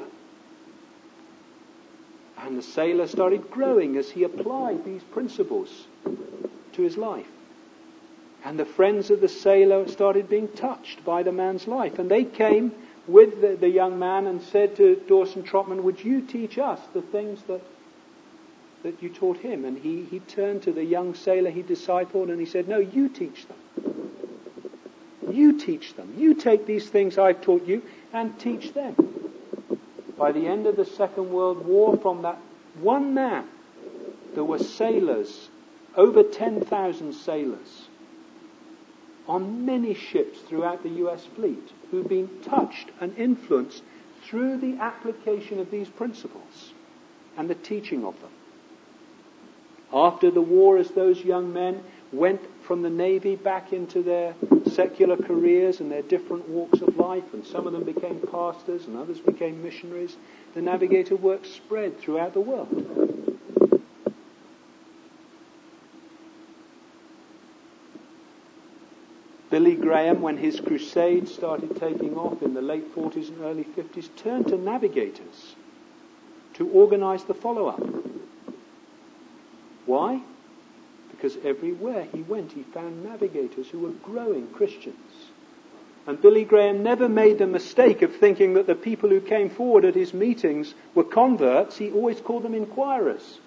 And the sailor started growing as he applied these principles to his life. And the friends of the sailor started being touched by the man's life. And they came with the young man and said to Dawson Trotman, would you teach us the things that you taught him? And he turned to the young sailor he discipled and he said, no, you teach them. You teach them. You take these things I've taught you and teach them. By the end of the Second World War, from that one man, there were sailors, over 10,000 sailors, on many ships throughout the US fleet, who'd been touched and influenced through the application of these principles and the teaching of them. After the war, as those young men went from the Navy back into their secular careers and their different walks of life, and some of them became pastors and others became missionaries, the Navigator work spread throughout the world. Billy Graham, when his crusade started taking off in the late 40s and early 50s, turned to navigators to organize the follow-up. Why? Because everywhere he went, he found navigators who were growing Christians. And Billy Graham never made the mistake of thinking that the people who came forward at his meetings were converts. He always called them inquirers.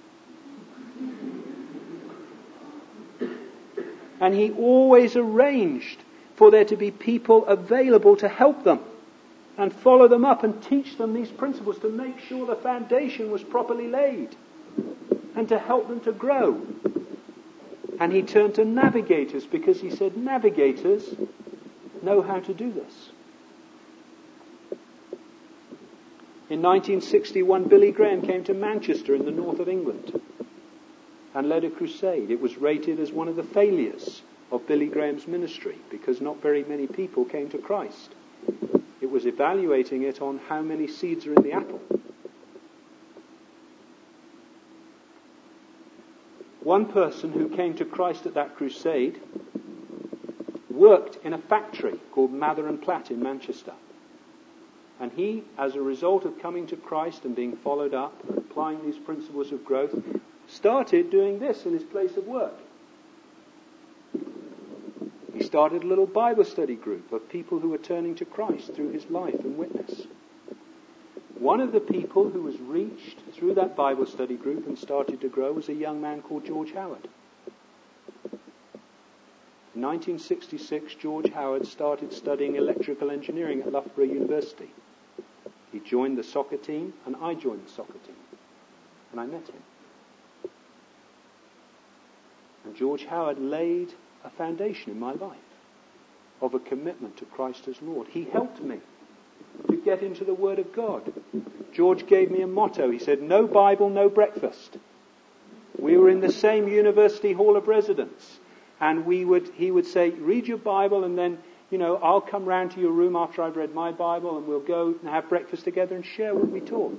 And he always arranged for there to be people available to help them and follow them up and teach them these principles, to make sure the foundation was properly laid and to help them to grow. And he turned to navigators because he said navigators know how to do this. In 1961, Billy Graham came to Manchester in the north of England and led a crusade. It was rated as one of the failures of Billy Graham's ministry because not very many people came to Christ. It was evaluating it on how many seeds are in the apple. One person who came to Christ at that crusade worked in a factory called Mather and Platt in Manchester. And he, as a result of coming to Christ and being followed up, applying these principles of growth, started doing this in his place of work. He started a little Bible study group of people who were turning to Christ through his life and witness. One of the people who was reached through that Bible study group and started to grow was a young man called George Howard. In 1966, George Howard started studying electrical engineering at Loughborough University. He joined the soccer team, and I joined the soccer team. And I met him. And George Howard laid a foundation in my life of a commitment to Christ as Lord. He helped me to get into the Word of God. George gave me a motto. He said, "No Bible, no breakfast." We were in the same university hall of residence. And he would say, "Read your Bible, and then, I'll come round to your room after I've read my Bible, and we'll go and have breakfast together and share what we taught."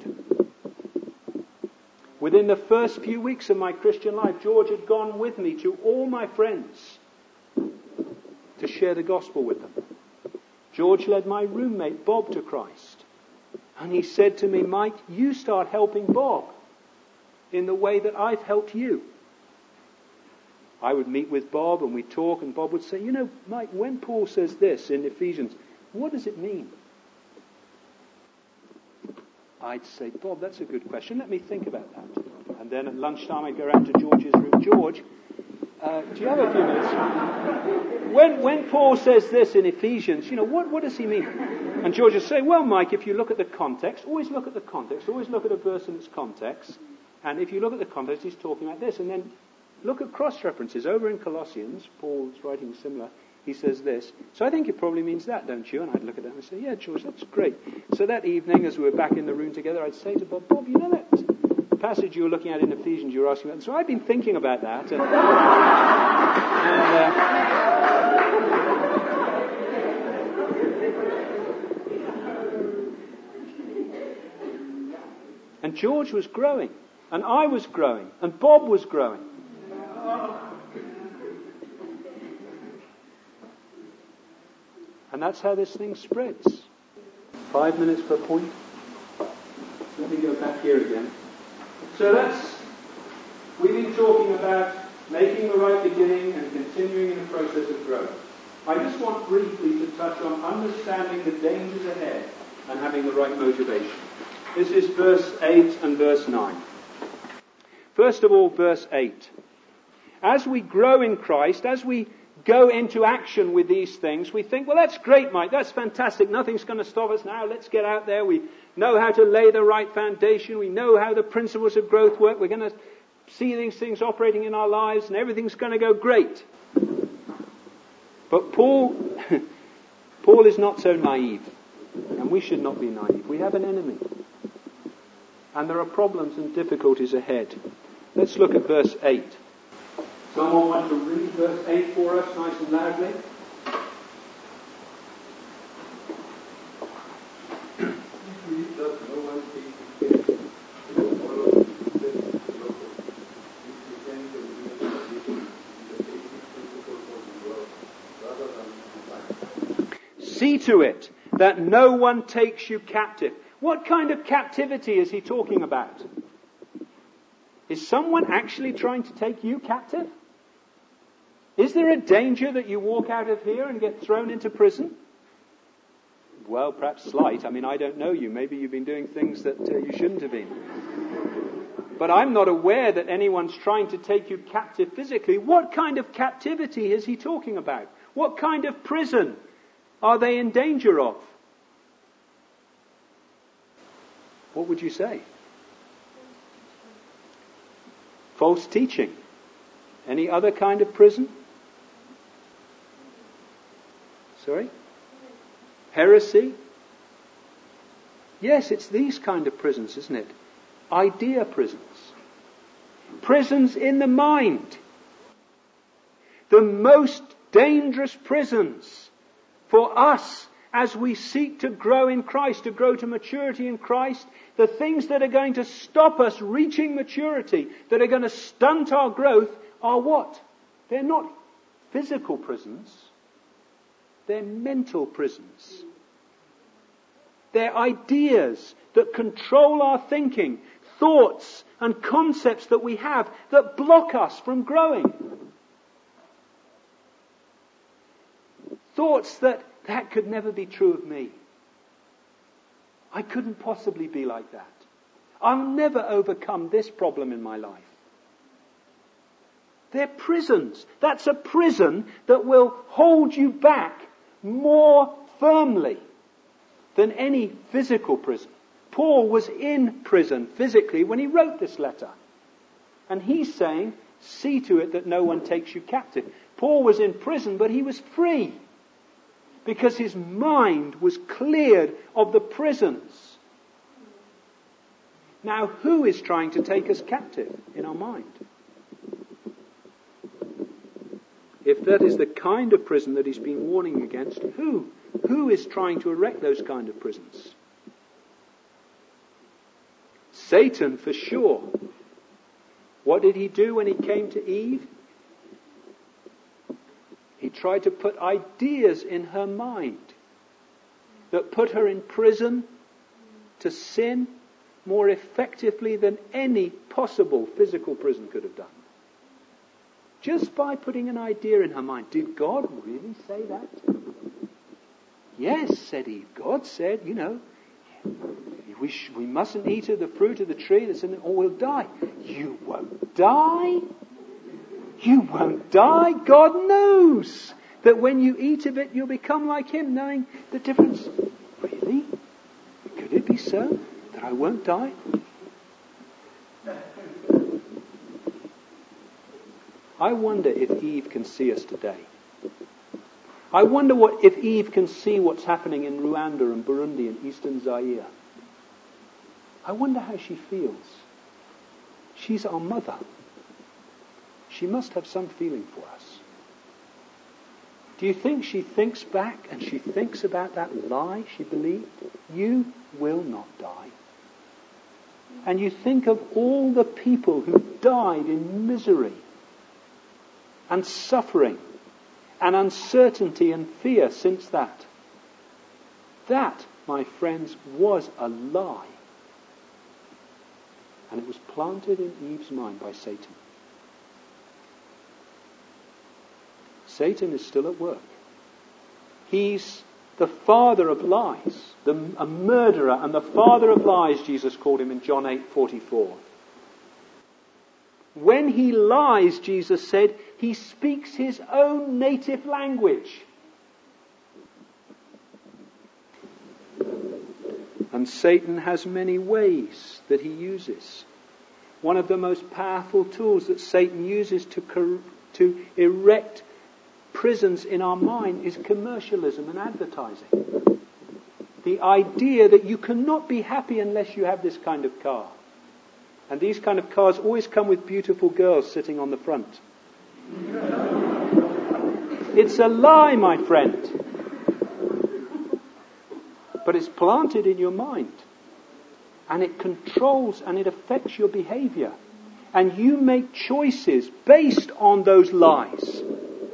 Within the first few weeks of my Christian life, George had gone with me to all my friends to share the gospel with them. George led my roommate, Bob, to Christ. And he said to me, "Mike, you start helping Bob in the way that I've helped you." I would meet with Bob and we'd talk, and Bob would say, "Mike, when Paul says this in Ephesians, what does it mean?" I'd say, "Bob, that's a good question. Let me think about that." And then at lunchtime I'd go around to George's room. "George, do you have a few minutes? When Paul says this in Ephesians, what does he mean?" And George would say, "Well, Mike, if you look at the context, always look at the context, always look at a verse in its context. And if you look at the context, he's talking about this. And then look at cross-references. Over in Colossians, Paul's writing similar. He says this. So I think it probably means that, don't you?" And I'd look at that and say, "Yeah, George, that's great." So that evening, as we were back in the room together, I'd say to Bob, "Bob, that passage you were looking at in Ephesians, you were asking about." So I've been thinking about that. And George was growing. And I was growing. And Bob was growing. And that's how this thing spreads. 5 minutes per point. Let me go back here again. So we've been talking about making the right beginning and continuing in the process of growth. I just want briefly to touch on understanding the dangers ahead and having the right motivation. This is verse 8 and verse 9. First of all, verse 8. As we grow in Christ, as we go into action with these things, we think, well, that's great, Mike, that's fantastic, nothing's going to stop us now, let's get out there, we know how to lay the right foundation, we know how the principles of growth work, we're going to see these things operating in our lives, and everything's going to go great. But Paul is not so naive, and we should not be naive. We have an enemy, and there are problems and difficulties ahead. Let's look at verse 8. Someone want to read verse 8 for us, nice and loudly? See to it that no one takes you captive. What kind of captivity is he talking about? Is someone actually trying to take you captive? Is there a danger that you walk out of here and get thrown into prison? Well, perhaps slight. I don't know you. Maybe you've been doing things that you shouldn't have been. But I'm not aware that anyone's trying to take you captive physically. What kind of captivity is he talking about? What kind of prison are they in danger of? What would you say? False teaching. Any other kind of prison? Sorry? Heresy? Yes, it's these kind of prisons, isn't it? Idea prisons. Prisons in the mind. The most dangerous prisons for us as we seek to grow in Christ, to grow to maturity in Christ. The things that are going to stop us reaching maturity, that are going to stunt our growth, are what? They're not physical prisons. They're mental prisons. They're ideas that control our thinking, thoughts and concepts that we have that block us from growing. Thoughts that could never be true of me. I couldn't possibly be like that. I'll never overcome this problem in my life. They're prisons. That's a prison that will hold you back more firmly than any physical prison. Paul was in prison physically when he wrote this letter. And he's saying, see to it that no one takes you captive. Paul was in prison, but he was free. Because his mind was cleared of the prisons. Now, who is trying to take us captive in our mind? If that is the kind of prison that he's been warning against, who? Who is trying to erect those kind of prisons? Satan, for sure. What did he do when he came to Eve? He tried to put ideas in her mind that put her in prison to sin more effectively than any possible physical prison could have done. Just by putting an idea in her mind. Did God really say that? Yes, said Eve. God said, we mustn't eat of the fruit of the tree that's in it or we'll die. You won't die. You won't die. God knows that when you eat of it, you'll become like Him, knowing the difference. Really? Could it be so that I won't die? I wonder if Eve can see us today. I wonder if Eve can see what's happening in Rwanda and Burundi and Eastern Zaire. I wonder how she feels. She's our mother. She must have some feeling for us. Do you think she thinks back and she thinks about that lie she believed? You will not die. And you think of all the people who died in misery and suffering and uncertainty and fear since that. That, my friends, was a lie. And it was planted in Eve's mind by Satan. Satan is still at work. He's the father of lies, a murderer and the father of lies, Jesus called him in John 8:44. When he lies, Jesus said, he speaks his own native language. And Satan has many ways that he uses. One of the most powerful tools that Satan uses to erect prisons in our mind is commercialism and advertising. The idea that you cannot be happy unless you have this kind of car. And these kind of cars always come with beautiful girls sitting on the front. It's a lie, my friend. But it's planted in your mind. And it controls and it affects your behavior. And you make choices based on those lies.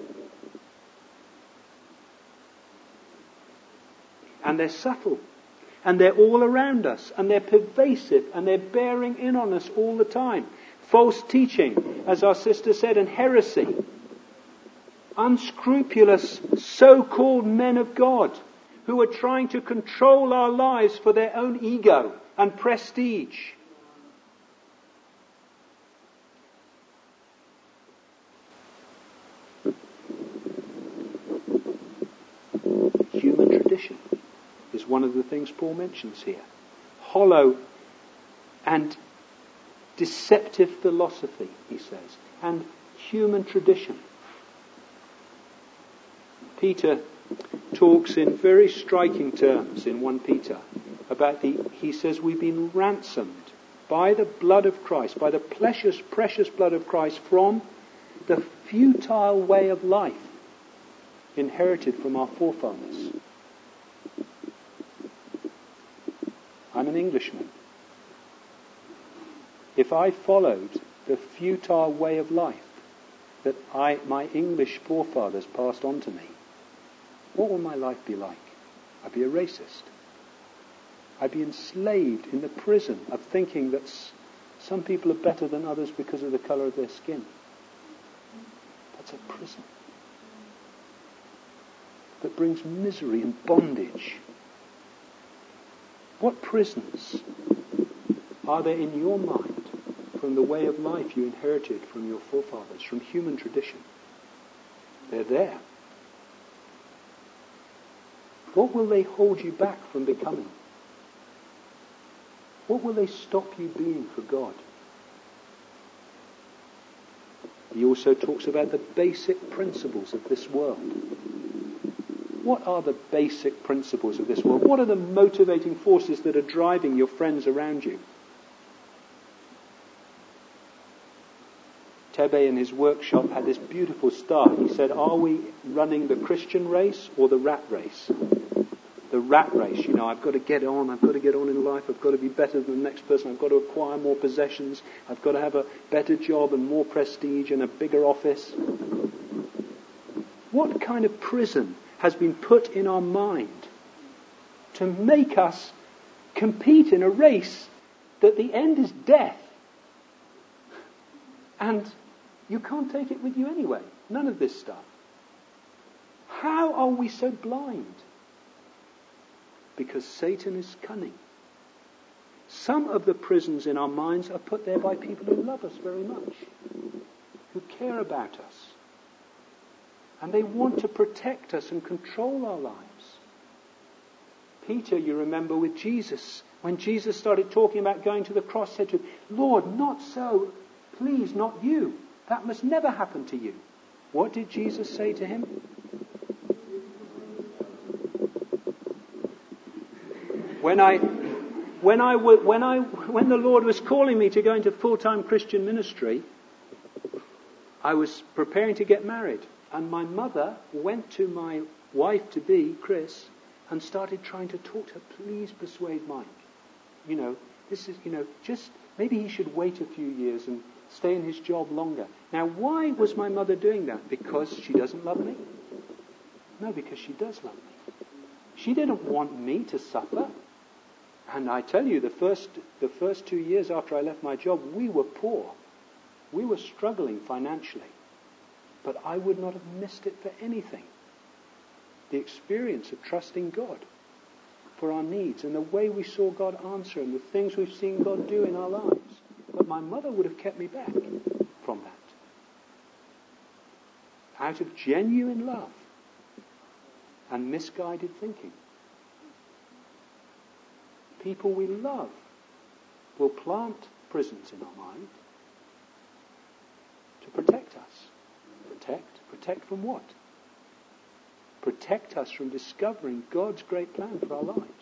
And they're subtle. And they're all around us. And they're pervasive. And they're bearing in on us all the time. False teaching, as our sister said, and heresy. Unscrupulous so-called men of God who are trying to control our lives for their own ego and prestige. Human tradition is one of the things Paul mentions here. Hollow and deceptive philosophy, he says, and human tradition. Peter talks in very striking terms in 1 Peter about he says we've been ransomed by the blood of Christ, by the precious blood of Christ from the futile way of life inherited from our forefathers. I'm an Englishman. If I followed the futile way of life that my English forefathers passed on to me, what will my life be like? I'd be a racist. I'd be enslaved in the prison of thinking that some people are better than others because of the colour of their skin. That's a prison that brings misery and bondage. What prisons are there in your mind from the way of life you inherited from your forefathers, from human tradition? They're there. What will they hold you back from becoming? What will they stop you being for God? He also talks about the basic principles of this world. What are the basic principles of this world? What are the motivating forces that are driving your friends around you? Tebe in his workshop had this beautiful start. He said, are we running the Christian race or the rat race? The rat race, I've got to get on in life, I've got to be better than the next person, I've got to acquire more possessions, I've got to have a better job and more prestige and a bigger office. What kind of prison has been put in our mind to make us compete in a race that the end is death? And you can't take it with you anyway. None of this stuff. How are we so blind? Because Satan is cunning. Some of the prisons in our minds are put there by people who love us very much, who care about us. And they want to protect us and control our lives. Peter, you remember with Jesus, when Jesus started talking about going to the cross, said to him, Lord, not so, please, not you. That must never happen to you. What did Jesus say to him? When the Lord was calling me to go into full-time Christian ministry, I was preparing to get married. And my mother went to my wife-to-be, Chris, and started trying to talk to her, please persuade Mike. Just maybe he should wait a few years and stay in his job longer. Now, why was my mother doing that? Because she doesn't love me? No, because she does love me. She didn't want me to suffer. And I tell you, the first 2 years after I left my job, we were poor. We were struggling financially. But I would not have missed it for anything. The experience of trusting God for our needs and the way we saw God answer and the things we've seen God do in our lives. But my mother would have kept me back from that. Out of genuine love and misguided thinking. People we love will plant prisons in our mind to protect us. Protect from what? Protect us from discovering God's great plan for our lives.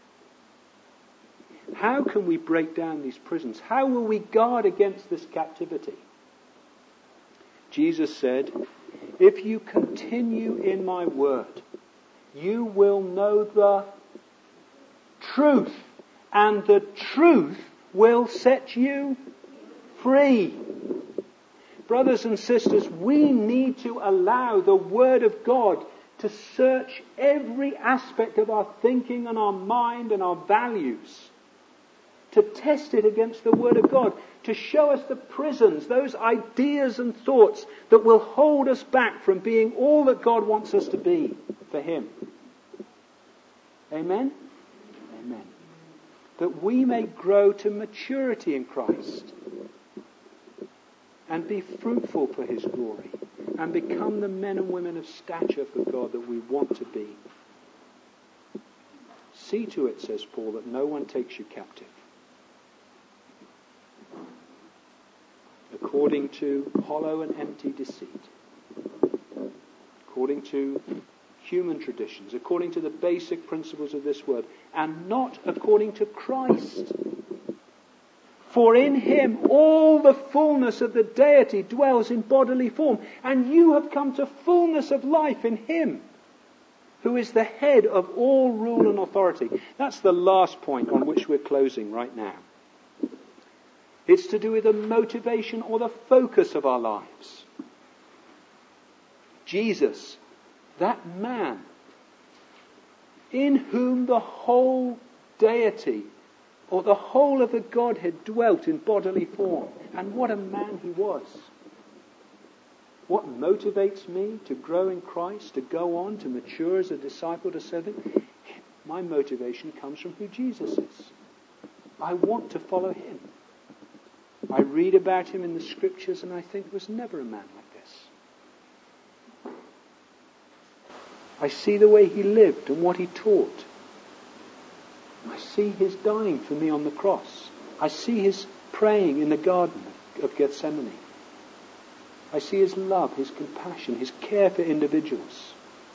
How can we break down these prisons? How will we guard against this captivity? Jesus said, if you continue in my word, you will know the truth, and the truth will set you free. Brothers and sisters, we need to allow the Word of God to search every aspect of our thinking and our mind and our values, to test it against the Word of God, to show us the prisons, those ideas and thoughts that will hold us back from being all that God wants us to be for Him. Amen? Amen. That we may grow to maturity in Christ and be fruitful for His glory and become the men and women of stature for God that we want to be. See to it, says Paul, that no one takes you captive, according to hollow and empty deceit, according to human traditions, according to the basic principles of this word, and not according to Christ. For in Him all the fullness of the deity dwells in bodily form, and you have come to fullness of life in Him, who is the head of all rule and authority. That's the last point on which we're closing right now. It's to do with the motivation or the focus of our lives. Jesus, that man in whom the whole deity, or the whole of the Godhead, dwelt in bodily form. And what a man he was. What motivates me to grow in Christ, to go on, to mature as a disciple, to serve him? My motivation comes from who Jesus is. I want to follow him. I read about him in the scriptures and I think there was never a man like this. I see the way he lived and what he taught. I see his dying for me on the cross. I see his praying in the Garden of Gethsemane. I see his love, his compassion, his care for individuals.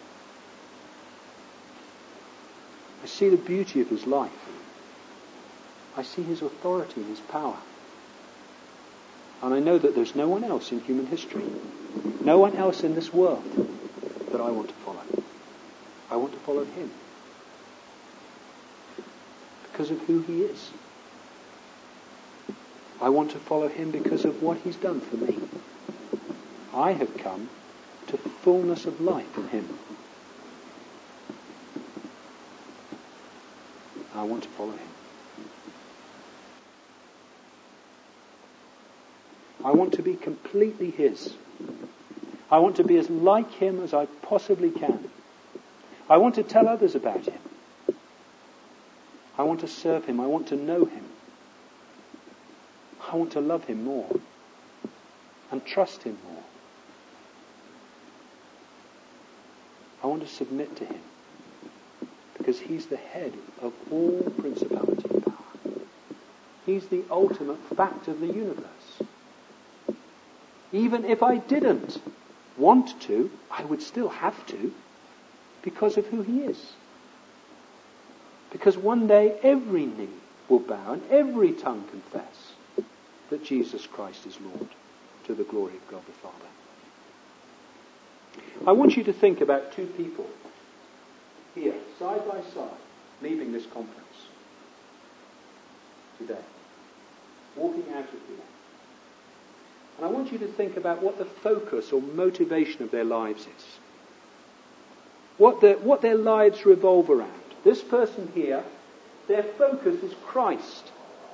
I see the beauty of his life. I see his authority and his power. And I know that there's no one else in human history, no one else in this world that I want to follow. I want to follow him. Because of who he is. I want to follow him because of what he's done for me. I have come to fullness of life in him. I want to follow him. I want to be completely his. I want to be as like him as I possibly can. I want to tell others about him. I want to serve him. I want to know him. I want to love him more and trust him more. I want to submit to him because he's the head of all principality and power. He's the ultimate fact of the universe. Even if I didn't want to, I would still have to because of who he is. Because one day every knee will bow and every tongue confess that Jesus Christ is Lord, to the glory of God the Father. I want you to think about two people here, side by side, leaving this conference today, walking out of here. And I want you to think about what the focus or motivation of their lives is. What their lives revolve around. This person here, their focus is Christ.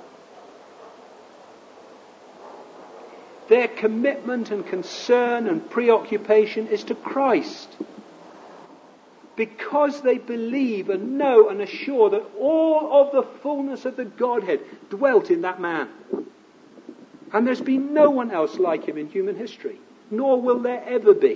Their commitment and concern and preoccupation is to Christ. Because they believe and know and are sure that all of the fullness of the Godhead dwelt in that man. And there's been no one else like him in human history, nor will there ever be.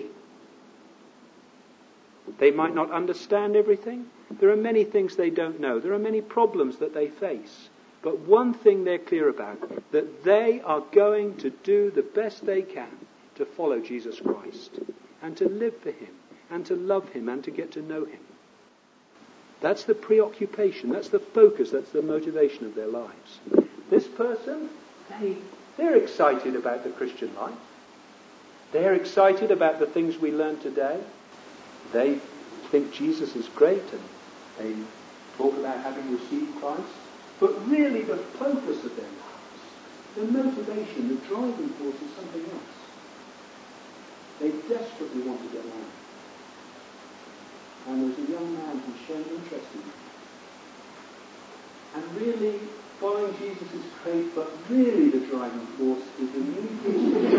They might not understand everything. There are many things they don't know. There are many problems that they face. But one thing they're clear about, that they are going to do the best they can to follow Jesus Christ and to live for him and to love him and to get to know him. That's the preoccupation, that's the focus, that's the motivation of their lives. This person, they're excited about the Christian life. They're excited about the things we learn today. They think Jesus is great and they talk about having received Christ. But really the focus of their lives, the motivation, the driving force is something else. They desperately want to get married. And there's a young man who's shown interest in them. And really, following Jesus is great, but really the driving force is the new Christian.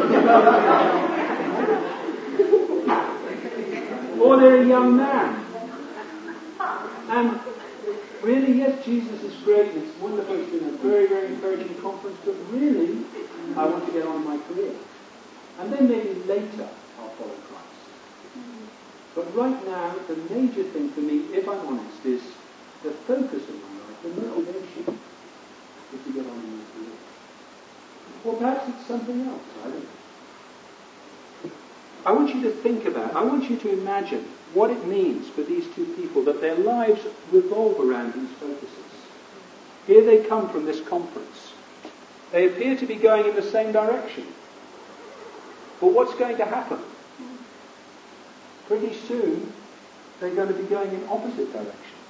Or they're a young man. And really, yes, Jesus is great, and it's wonderful, it's been a very, very encouraging conference, but really, I want to get on in my career. And then maybe later, I'll follow Christ. But right now, the major thing for me, if I'm honest, is the focus of my life, the motivation, is to get on in my career. Or perhaps it's something else, I don't know. I want you to think about, I want you to imagine what it means for these two people that their lives revolve around these focuses. Here they come from this conference. They appear to be going in the same direction. But what's going to happen? Pretty soon, they're going to be going in opposite directions.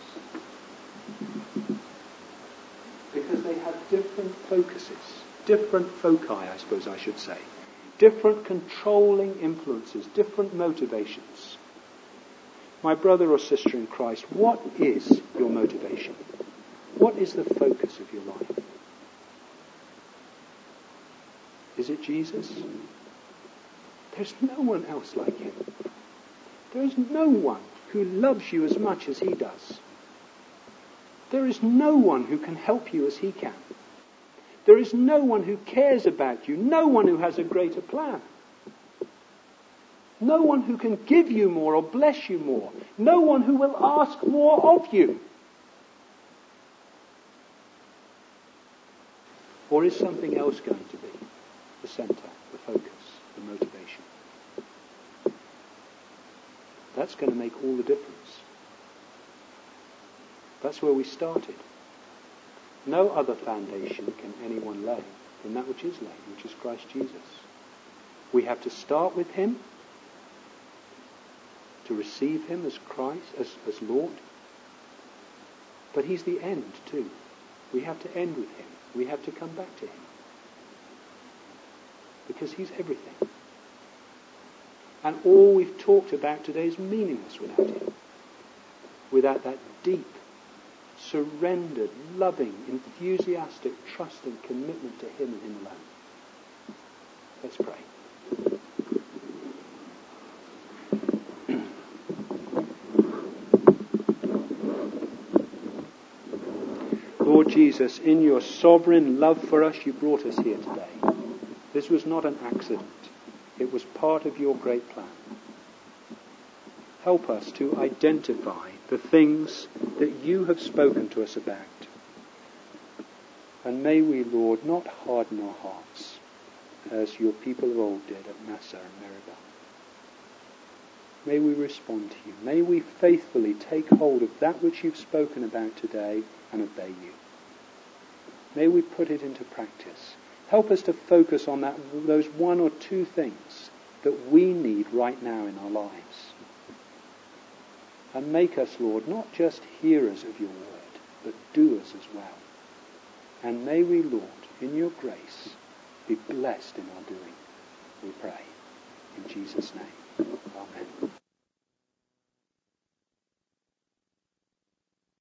Because they have different focuses, different foci, I suppose I should say. Different controlling influences, different motivations. My brother or sister in Christ, what is your motivation? What is the focus of your life? Is it Jesus? There's no one else like him. There is no one who loves you as much as he does. There is no one who can help you as he can. There is no one who cares about you. No one who has a greater plan. No one who can give you more or bless you more. No one who will ask more of you. Or is something else going to be the centre, the focus, the motivation? That's going to make all the difference. That's where we started. No other foundation can anyone lay than that which is laid, which is Christ Jesus. We have to start with him, to receive him as Christ, as Lord. But he's the end too. We have to end with him. We have to come back to him. Because he's everything. And all we've talked about today is meaningless without him. Without that deep, surrendered, loving, enthusiastic, trusting commitment to him and him alone. Let's pray. Lord Jesus, in your sovereign love for us, you brought us here today. This was not an accident. It was part of your great plan. Help us to identify the things that you have spoken to us about. And may we, Lord, not harden our hearts as your people of old did at Massah and Meribah. May we respond to you. May we faithfully take hold of that which you've spoken about today and obey you. May we put it into practice. Help us to focus on those one or two things that we need right now in our lives. And make us, Lord, not just hearers of your word, but doers as well. And may we, Lord, in your grace, be blessed in our doing, we pray. In Jesus' name, amen.